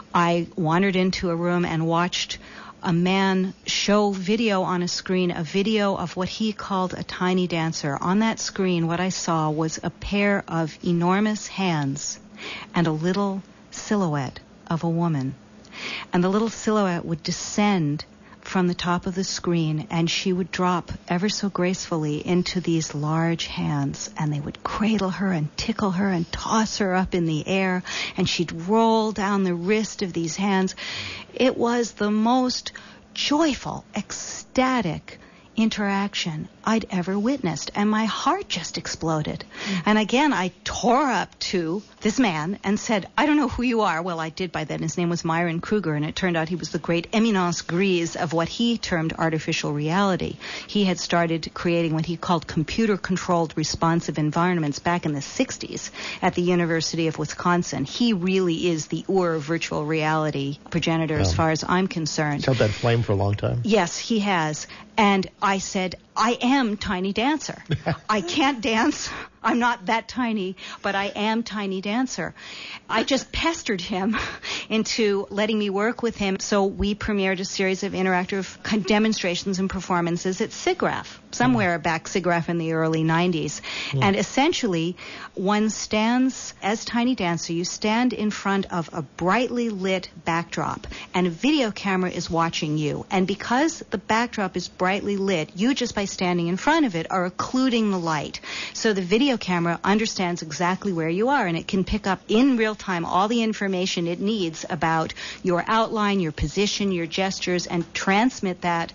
I wandered into a room and watched a man show video on a screen, a video of what he called a tiny dancer. On that screen, what I saw was a pair of enormous hands and a little silhouette of a woman. And the little silhouette would descend from the top of the screen, and she would drop ever so gracefully into these large hands, and they would cradle her and tickle her and toss her up in the air, and she'd roll down the wrist of these hands. It was the most joyful, ecstatic interaction I'd ever witnessed, and my heart just exploded. And again, I tore up to this man and said, I don't know who you are. Well, I did by then. His name was Myron Kruger, and it turned out he was the great eminence grise of what he termed artificial reality. He had started creating what he called computer-controlled responsive environments back in the 60s at the University of Wisconsin. He really is the Ur of virtual reality progenitor as far as I'm concerned. He's held that flame for a long time. Yes, he has. And I said, I am Tiny Dancer. I can't dance. I'm not that tiny, but I am Tiny Dancer. I just pestered him into letting me work with him. So we premiered a series of interactive demonstrations and performances at SIGGRAPH, somewhere back SIGGRAPH in the early 90s. And essentially, one stands as Tiny Dancer. You stand in front of a brightly lit backdrop, and a video camera is watching you. And because the backdrop is brightly lit, you just by standing in front of it are occluding the light. So the video camera understands exactly where you are, and it can pick up in real time all the information it needs about your outline, your position, your gestures, and transmit that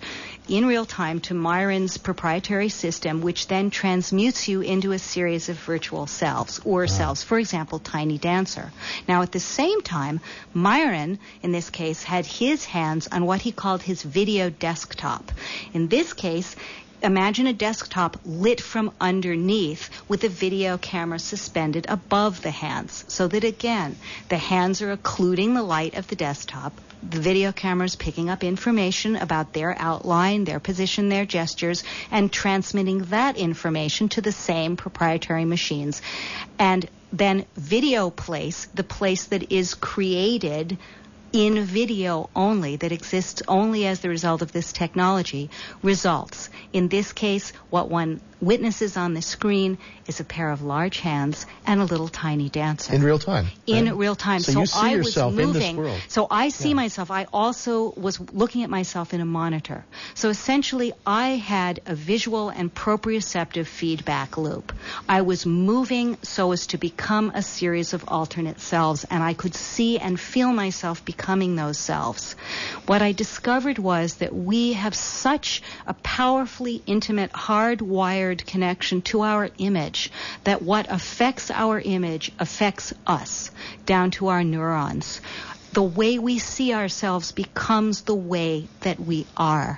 in real time to Myron's proprietary system, which then transmutes you into a series of virtual selves, or selves, for example, Tiny Dancer. Now, at the same time, Myron, in this case, had his hands on what he called his video desktop. In this case, imagine a desktop lit from underneath with a video camera suspended above the hands, so that, again, the hands are occluding the light of the desktop. The video camera is picking up information about their outline, their position, their gestures, and transmitting that information to the same proprietary machines. And then video place, the place that is created in video only, that exists only as the result of this technology, results. In this case, what one witnesses on the screen is a pair of large hands and a little tiny dancer. In real time. In real time. So you see I yourself was moving. in this world. So I see myself. I also was looking at myself in a monitor. So essentially, I had a visual and proprioceptive feedback loop. I was moving so as to become a series of alternate selves, and I could see and feel myself becoming those selves. What I discovered was that we have such a powerfully intimate, hardwired connection to our image that what affects our image affects us down to our neurons. The way we see ourselves becomes the way that we are.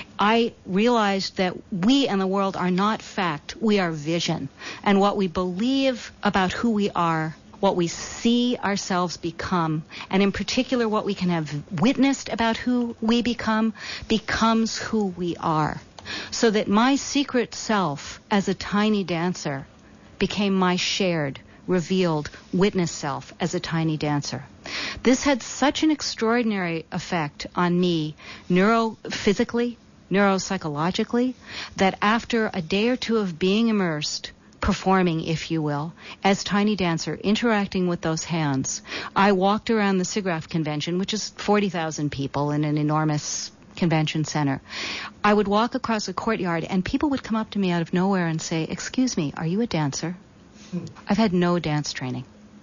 I realized that we and the world are not fact, we are vision. And what we believe about who we are, what we see ourselves become, and in particular what we can have witnessed about who we become, becomes who we are. So that my secret self as a tiny dancer became my shared, revealed, witness self as a tiny dancer. This had such an extraordinary effect on me neurophysically, neuropsychologically, that after a day or two of being immersed, performing, if you will, as Tiny Dancer, interacting with those hands, I walked around the SIGGRAPH convention, which is 40,000 people in an enormous convention center. I would walk across a courtyard and people would come up to me out of nowhere and say, "Excuse me, are you a dancer?" I've had no dance training.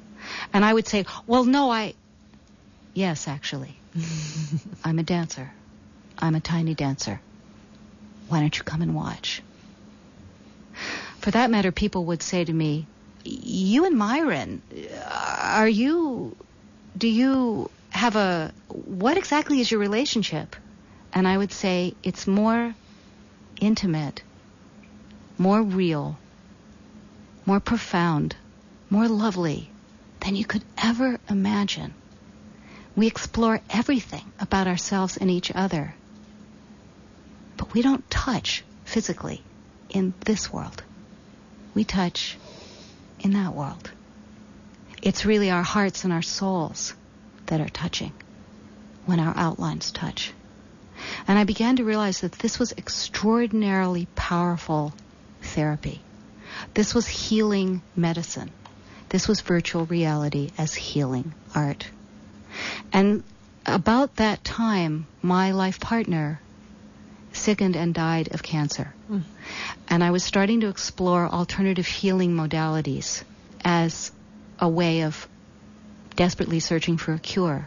And I would say, "Well, no, yes, actually. I'm a dancer. I'm a tiny dancer. Why don't you come and watch?" For that matter, people would say to me, "You and Myron, do you have what exactly is your relationship?" And I would say, it's more intimate, more real, more profound, more lovely than you could ever imagine. We explore everything about ourselves and each other, but we don't touch physically in this world. We touch in that world. It's really our hearts and our souls that are touching when our outlines touch. And I began to realize that this was extraordinarily powerful therapy. This was healing medicine. This was virtual reality as healing art. And about that time, my life partner sickened and died of cancer. And I was starting to explore alternative healing modalities as a way of desperately searching for a cure.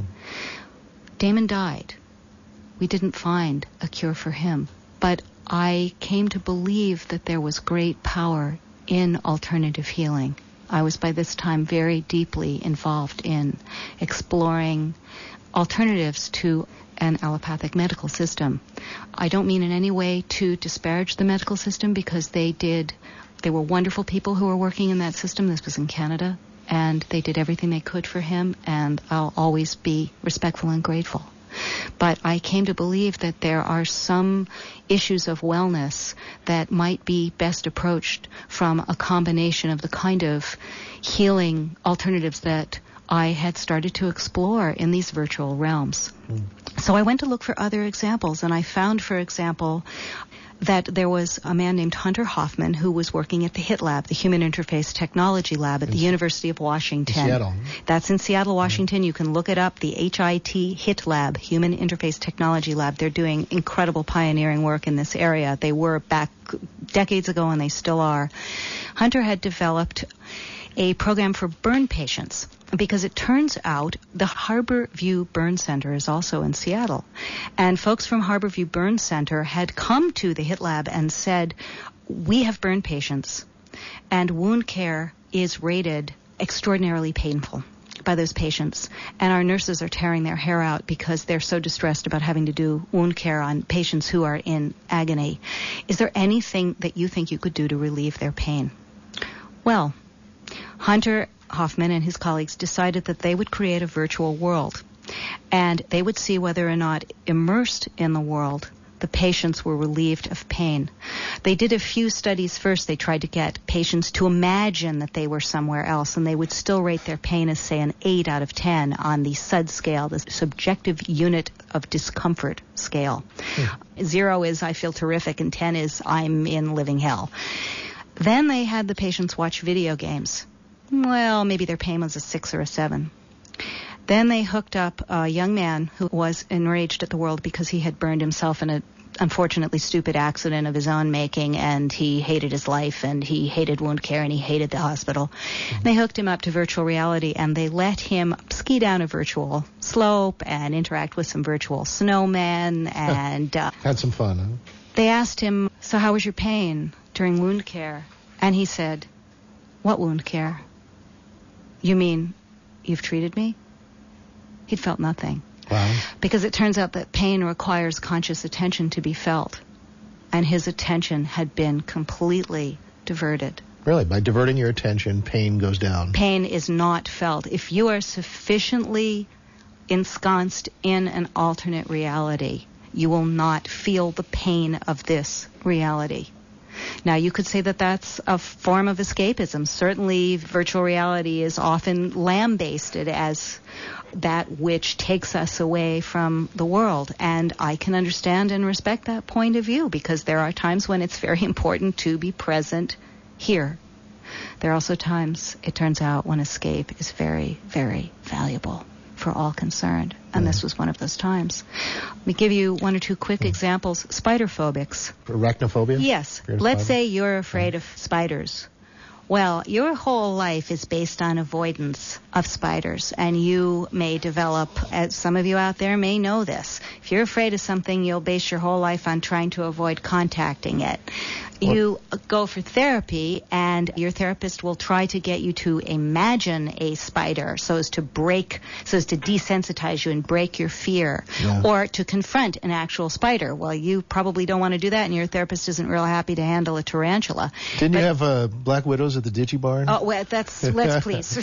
Damon died. We didn't find a cure for him. But I came to believe that there was great power in alternative healing. I was by this time very deeply involved in exploring alternatives to an allopathic medical system. I don't mean in any way to disparage the medical system, because they were wonderful people who were working in that system. This was in Canada, and they did everything they could for him, and I'll always be respectful and grateful. But I came to believe that there are some issues of wellness that might be best approached from a combination of the kind of healing alternatives that I had started to explore in these virtual realms. So I went to look for other examples, and I found, for example, that there was a man named Hunter Hoffman who was working at the HIT Lab, the Human Interface Technology Lab at the University of Washington. Seattle. That's in Seattle, Washington. You can look it up, the HIT Lab, Human Interface Technology Lab. They're doing incredible pioneering work in this area. They were back decades ago, and they still are. Hunter had developed a program for burn patients, because it turns out the Harborview Burn Center is also in Seattle. And folks from Harborview Burn Center had come to the HIT Lab and said, we have burn patients, and wound care is rated extraordinarily painful by those patients, and our nurses are tearing their hair out because they're so distressed about having to do wound care on patients who are in agony. Is there anything that you think you could do to relieve their pain? Well, Hunter Hoffman and his colleagues decided that they would create a virtual world, and they would see whether or not, immersed in the world, the patients were relieved of pain. They did a few studies first. They tried to get patients to imagine that they were somewhere else, and they would still rate their pain as, say, an 8 out of 10 on the SUD scale, the subjective unit of discomfort scale. 0 is I feel terrific, and 10 is I'm in living hell. Then they had the patients watch video games. Well, maybe their pain was a 6 or a 7. Then they hooked up a young man who was enraged at the world because he had burned himself in a unfortunately stupid accident of his own making, and he hated his life, and he hated wound care, and he hated the hospital. They hooked him up to virtual reality, and they let him ski down a virtual slope and interact with some virtual snowmen, and had some fun, huh? They asked him, so how was your pain during wound care? And he said, what wound care? You mean you've treated me? He'd felt nothing. Wow. Because it turns out that pain requires conscious attention to be felt. And his attention had been completely diverted. Really? By diverting your attention, pain goes down? Pain is not felt. If you are sufficiently ensconced in an alternate reality, you will not feel the pain of this reality. Now, you could say that that's a form of escapism. Certainly, virtual reality is often lambasted as that which takes us away from the world. And I can understand and respect that point of view, because there are times when it's very important to be present here. There are also times, it turns out, when escape is very, very valuable for all concerned. And this was one of those times. Let me give you one or two quick examples. Spider phobics. Arachnophobia? Yes. Let's say you're afraid of spiders. Well, your whole life is based on avoidance of spiders, and you may develop, as some of you out there may know this, if you're afraid of something, you'll base your whole life on trying to avoid contacting it. You go for therapy, and your therapist will try to get you to imagine a spider so as to desensitize you and break your fear, or to confront an actual spider. Well, you probably don't want to do that, and your therapist isn't real happy to handle a tarantula. Didn't you have Black Widows at the Digibarn? Oh, well, let's please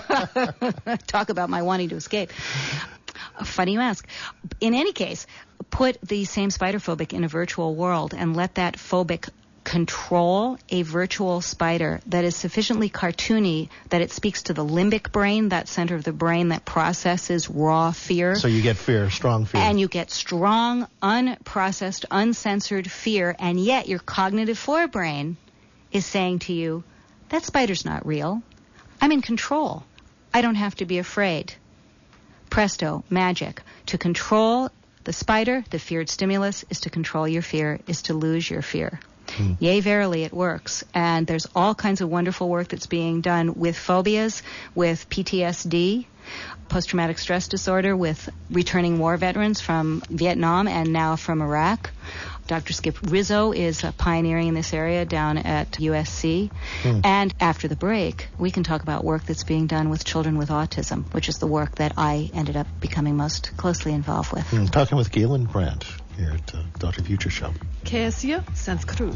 talk about my wanting to escape. Funny you ask. In any case, put the same spider phobic in a virtual world and let that phobic control a virtual spider that is sufficiently cartoony that it speaks to the limbic brain, that center of the brain that processes raw fear. So you get fear, strong fear. And you get strong, unprocessed, uncensored fear, and yet your cognitive forebrain is saying to you, that spider's not real. I'm in control. I don't have to be afraid. Presto, magic. To control the spider, the feared stimulus, is to control your fear, is to lose your fear. Yea, verily, it works. And there's all kinds of wonderful work that's being done with phobias, with PTSD, post-traumatic stress disorder, with returning war veterans from Vietnam and now from Iraq. Dr. Skip Rizzo is pioneering in this area down at USC. And after the break, we can talk about work that's being done with children with autism, which is the work that I ended up becoming most closely involved with. Talking with Galen Brandt here at the Dr. Future Show. KSCO, Santa Cruz.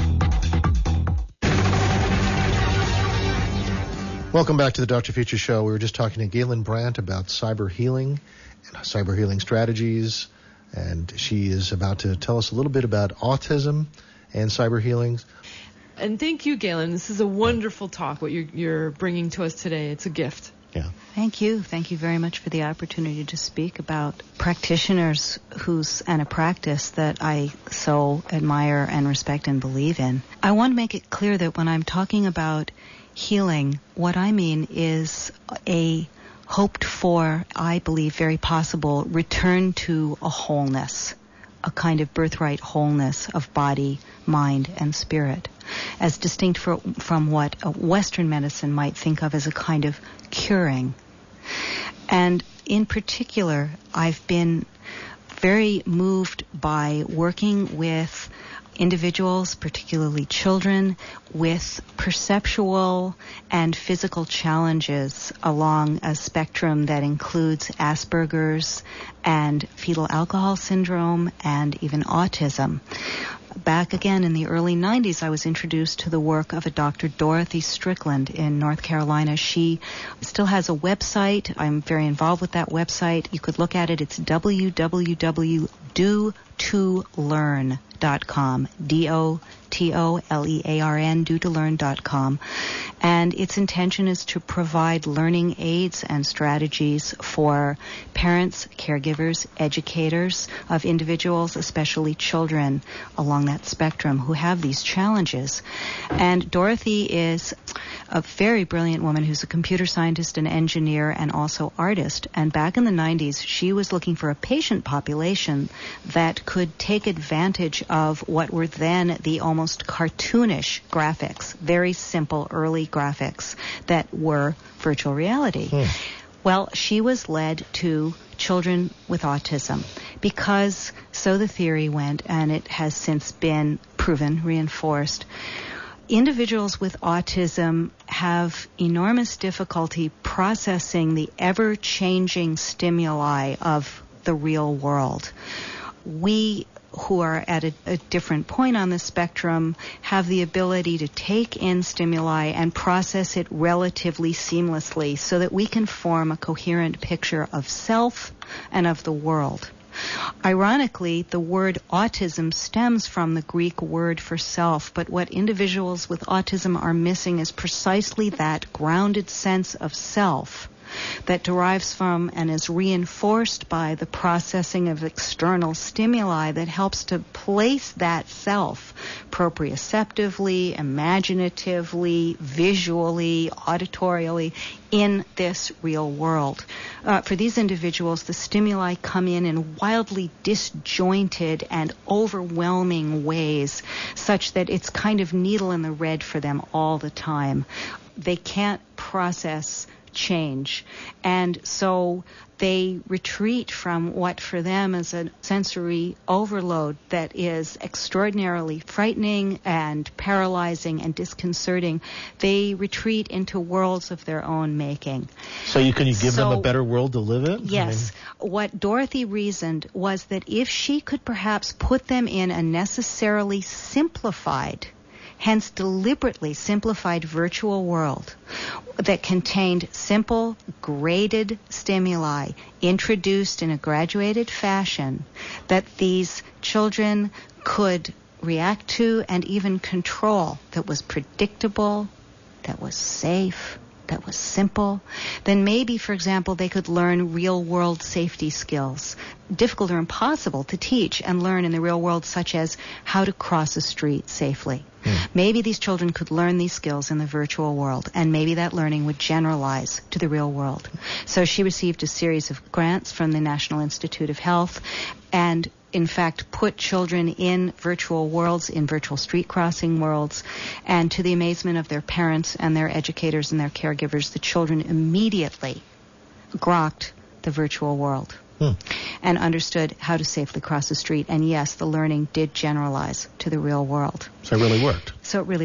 Welcome back to the Dr. Future Show. We were just talking to Galen Brandt about cyber healing and cyber healing strategies, and she is about to tell us a little bit about autism and cyber healing. And thank you, Galen. This is a wonderful talk, what you're bringing to us today. It's a gift. Yeah. Thank you. Thank you very much for the opportunity to speak about practitioners and a practice that I so admire and respect and believe in. I want to make it clear that when I'm talking about healing, what I mean is a hoped for, I believe very possible, return to a wholeness a kind of birthright wholeness of body, mind, and spirit, as distinct from what a Western medicine might think of as a kind of curing. And in particular, I've been very moved by working with individuals, particularly children, with perceptual and physical challenges along a spectrum that includes Asperger's and fetal alcohol syndrome and even autism. Back again in the early 90s, I was introduced to the work of a Dr. Dorothy Strickland in North Carolina. She still has a website. I'm very involved with that website. You could look at it. It's www.dotolearn.com. DOTOLEARN, dotolearn.com. And its intention is to provide learning aids and strategies for parents, caregivers, educators of individuals, especially children along that spectrum who have these challenges. And Dorothy is a very brilliant woman who's a computer scientist and engineer and also artist. And back in the 90s, she was looking for a patient population that could take advantage of what were then the almost cartoonish graphics, very simple early graphics that were virtual reality. Well, she was led to children with autism because, so the theory went, and it has since been proven, reinforced, individuals with autism have enormous difficulty processing the ever-changing stimuli of the real world. We who are at a different point on the spectrum have the ability to take in stimuli and process it relatively seamlessly so that we can form a coherent picture of self and of the world. Ironically, the word autism stems from the Greek word for self, but what individuals with autism are missing is precisely that grounded sense of self that derives from and is reinforced by the processing of external stimuli that helps to place that self proprioceptively, imaginatively, visually, auditorially in this real world. For these individuals, the stimuli come in wildly disjointed and overwhelming ways, such that it's kind of needle in the red for them all the time. They can't process change, and so they retreat from what for them is a sensory overload that is extraordinarily frightening and paralyzing and disconcerting. They retreat into worlds of their own making. So can you give them a better world to live in? Yes. What Dorothy reasoned was that if she could perhaps put them in a necessarily simplified, hence deliberately simplified virtual world that contained simple, graded stimuli introduced in a graduated fashion that these children could react to and even control, that was predictable, that was safe, that was simple, then maybe, for example, they could learn real-world safety skills, difficult or impossible to teach and learn in the real world, such as how to cross a street safely. Maybe these children could learn these skills in the virtual world, and maybe that learning would generalize to the real world. So she received a series of grants from the National Institute of Health and, in fact, put children in virtual worlds, in virtual street crossing worlds, and to the amazement of their parents and their educators and their caregivers, the children immediately grokked the virtual world and understood how to safely cross the street. And yes, the learning did generalize to the real world. So it really worked.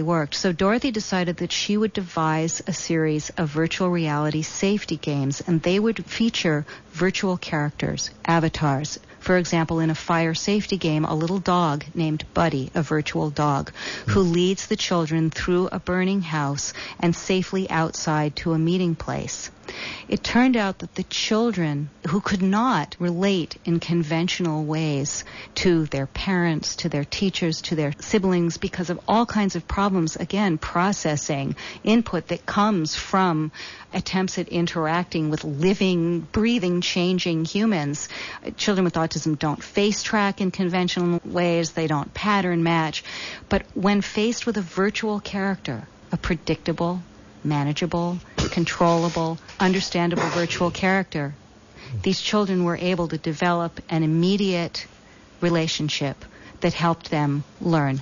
So Dorothy decided that she would devise a series of virtual reality safety games, and they would feature virtual characters, avatars. For example, in a fire safety game, a little dog named Buddy, a virtual dog, who leads the children through a burning house and safely outside to a meeting place. It turned out that the children who could not relate in conventional ways to their parents, to their teachers, to their siblings, because of all kinds of problems, again, processing input that comes from attempts at interacting with living, breathing, changing humans. Children with autism don't face track in conventional ways. They don't pattern match. But when faced with a virtual character, a predictable, manageable, controllable, understandable virtual character, these children were able to develop an immediate relationship that helped them learn.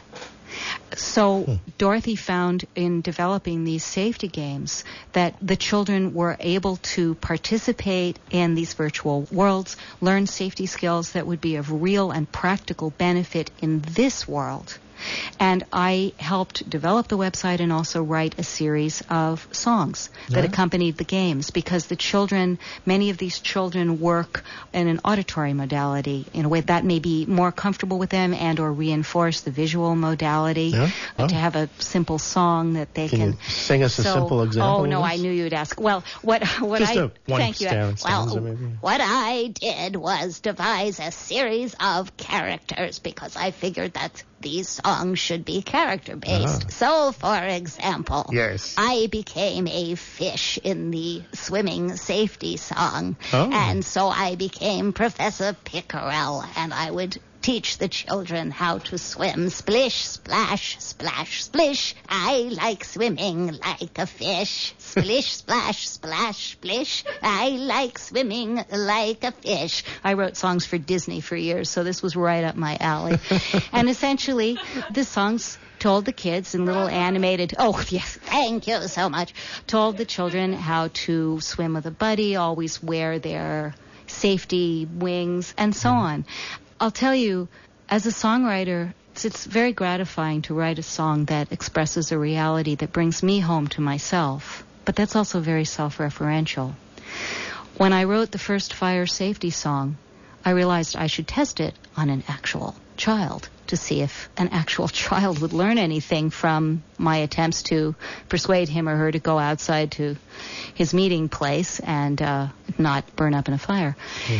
So Dorothy found in developing these safety games that the children were able to participate in these virtual worlds, learn safety skills that would be of real and practical benefit in this world. And I helped develop the website and also write a series of songs that accompanied the games, because the children, many of these children work in an auditory modality in a way that may be more comfortable with them and or reinforce the visual modality. To have a simple song that they can you sing us a simple example? Oh no, I knew you'd ask. Well, what Just I one thank you. stanza, maybe. What I did was devise a series of characters because I figured that these songs should be character-based. So, for example, I became a fish in the swimming safety song, and so I became Professor Pickerel, and I would teach the children how to swim. Splish, splash, splash, splish. I like swimming like a fish. Splish, splash, splash, splish. I like swimming like a fish. I wrote songs for Disney for years, so this was right up my alley. And essentially, the songs told the kids in little animated, thank you so much, told the children how to swim with a buddy, always wear their safety wings, and so on. I'll tell you, as a songwriter, it's very gratifying to write a song that expresses a reality that brings me home to myself, but that's also very self-referential. When I wrote the first fire safety song, I realized I should test it on an actual child to see if an actual child would learn anything from my attempts to persuade him or her to go outside to his meeting place and not burn up in a fire.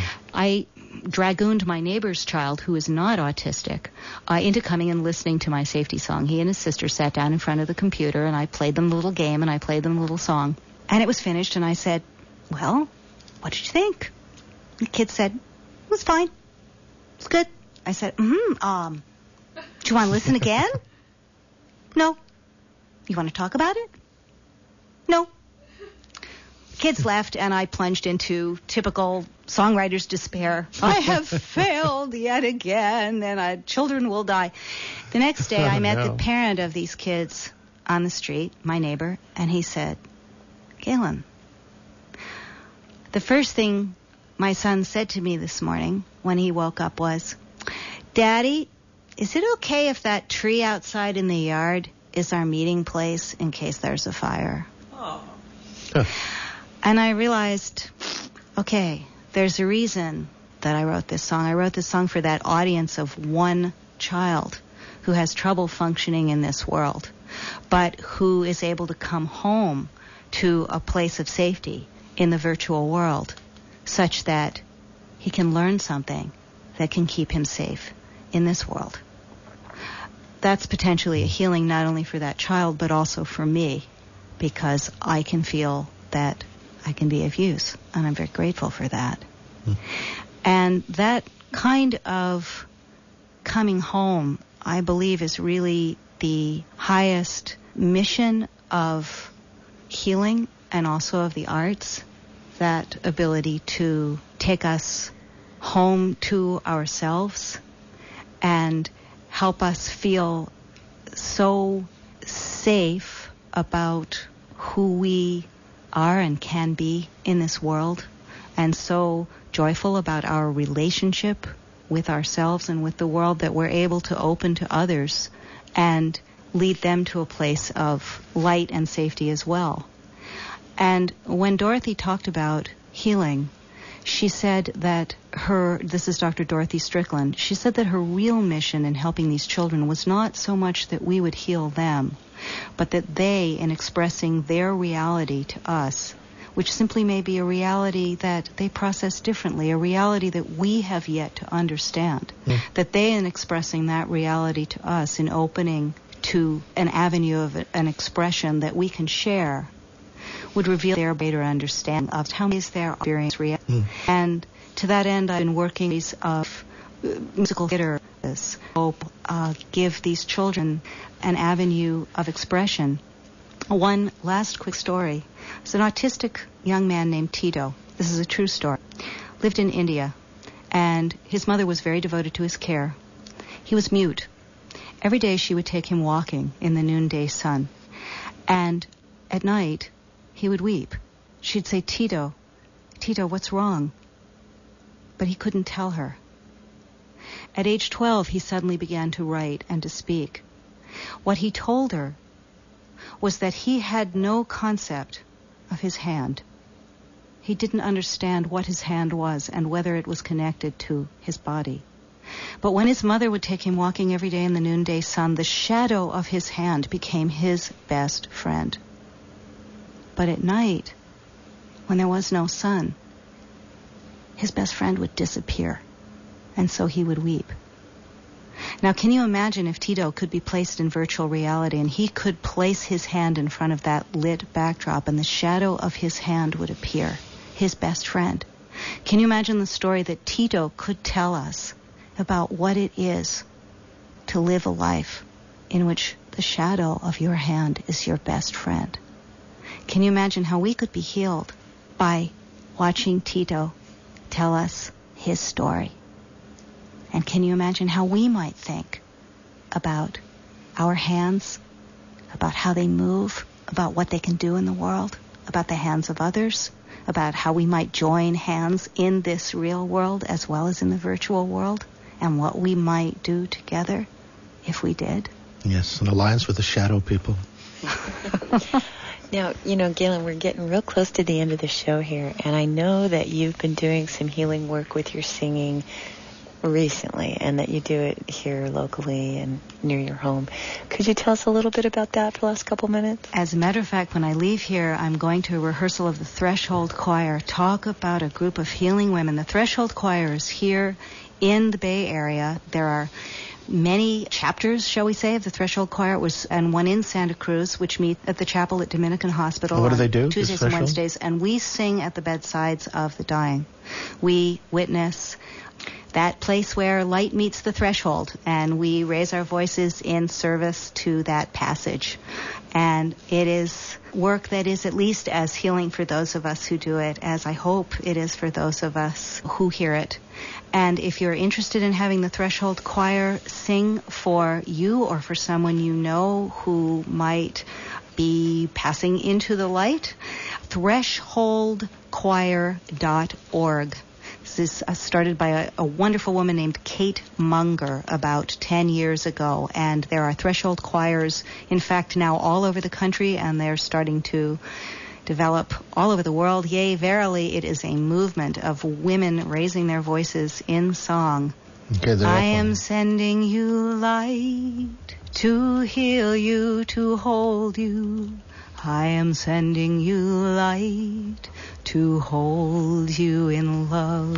I dragooned my neighbor's child, who is not autistic, into coming and listening to my safety song. He and his sister sat down in front of the computer, and I played them the little game, and I played them the little song. And it was finished, and I said, well, what did you think? The kid said, it was fine. It's good. I said, do you want to listen again? No. You want to talk about it? No. Kids left, and I plunged into typical songwriter's despair. I have failed yet again, and children will die. The next day, I met the parent of these kids on the street, my neighbor, and he said, Galen, the first thing my son said to me this morning when he woke up was, Daddy, is it okay if that tree outside in the yard is our meeting place in case there's a fire? And I realized, okay, there's a reason that I wrote this song. I wrote this song for that audience of one child who has trouble functioning in this world, but who is able to come home to a place of safety in the virtual world such that he can learn something that can keep him safe in this world. That's potentially a healing not only for that child, but also for me, because I can feel that I can be of use, and I'm very grateful for that. And that kind of coming home, I believe, is really the highest mission of healing and also of the arts, that ability to take us home to ourselves and help us feel so safe about who we are and can be in this world, and so joyful about our relationship with ourselves and with the world that we're able to open to others and lead them to a place of light and safety as well. And when Dorothy talked about healing, she said that this is Dr. Dorothy Strickland, she said that her real mission in helping these children was not so much that we would heal them, but that they, in expressing their reality to us, which simply may be a reality that they process differently, a reality that we have yet to understand, that they, in expressing that reality to us, in opening to an avenue of an expression that we can share, would reveal their greater understanding of how is their experience real. And to that end, I've been working of musical theater to hope give these children an avenue of expression. One last quick story. There's an autistic young man named Tito. This is a true story. Lived in India. And his mother was very devoted to his care. He was mute. Every day she would take him walking in the noonday sun. And at night, he would weep. She'd say, Tito, what's wrong? But he couldn't tell her. At age 12, he suddenly began to write and to speak. What he told her was that he had no concept of his hand. He didn't understand what his hand was and whether it was connected to his body. But when his mother would take him walking every day in the noonday sun, the shadow of his hand became his best friend. But at night, when there was no sun, his best friend would disappear, and so he would weep. Now, can you imagine if Tito could be placed in virtual reality and he could place his hand in front of that lit backdrop and the shadow of his hand would appear, his best friend? Can you imagine the story that Tito could tell us about what it is to live a life in which the shadow of your hand is your best friend? Can you imagine how we could be healed by watching Tito tell us his story? And can you imagine how we might think about our hands, about how they move, about what they can do in the world, about the hands of others, about how we might join hands in this real world as well as in the virtual world, and what we might do together if we did? Yes, an alliance with the shadow people. Now, Galen, we're getting real close to the end of the show here, and I know that you've been doing some healing work with your singing recently, and that you do it here locally and near your home. Could you tell us a little bit about that for the last couple minutes? As a matter of fact, when I leave here, I'm going to a rehearsal of the Threshold Choir. Talk about a group of healing women. The Threshold Choir is here in the Bay Area. There are many chapters, shall we say, of the Threshold Choir, and one in Santa Cruz, which meet at the chapel at Dominican Hospital. What do they do? Tuesdays and Wednesdays, and we sing at the bedsides of the dying. We witness that place where light meets the threshold, and we raise our voices in service to that passage. And it is work that is at least as healing for those of us who do it as I hope it is for those of us who hear it. And if you're interested in having the Threshold Choir sing for you or for someone you know who might be passing into the light, thresholdchoir.org. This is started by a wonderful woman named Kate Munger about 10 years ago, and there are Threshold Choirs, in fact, now all over the country, and they're starting to develop all over the world. Yea, verily, it is a movement of women raising their voices in song. Okay, I am sending you light to heal you, to hold you. I am sending you light to hold you in love.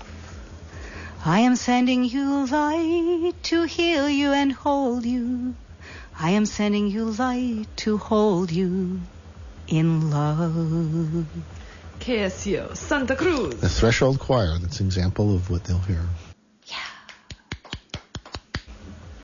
I am sending you light to heal you and hold you. I am sending you light to hold you in love. KSCO, Santa Cruz. The Threshold Choir, that's an example of what they'll hear.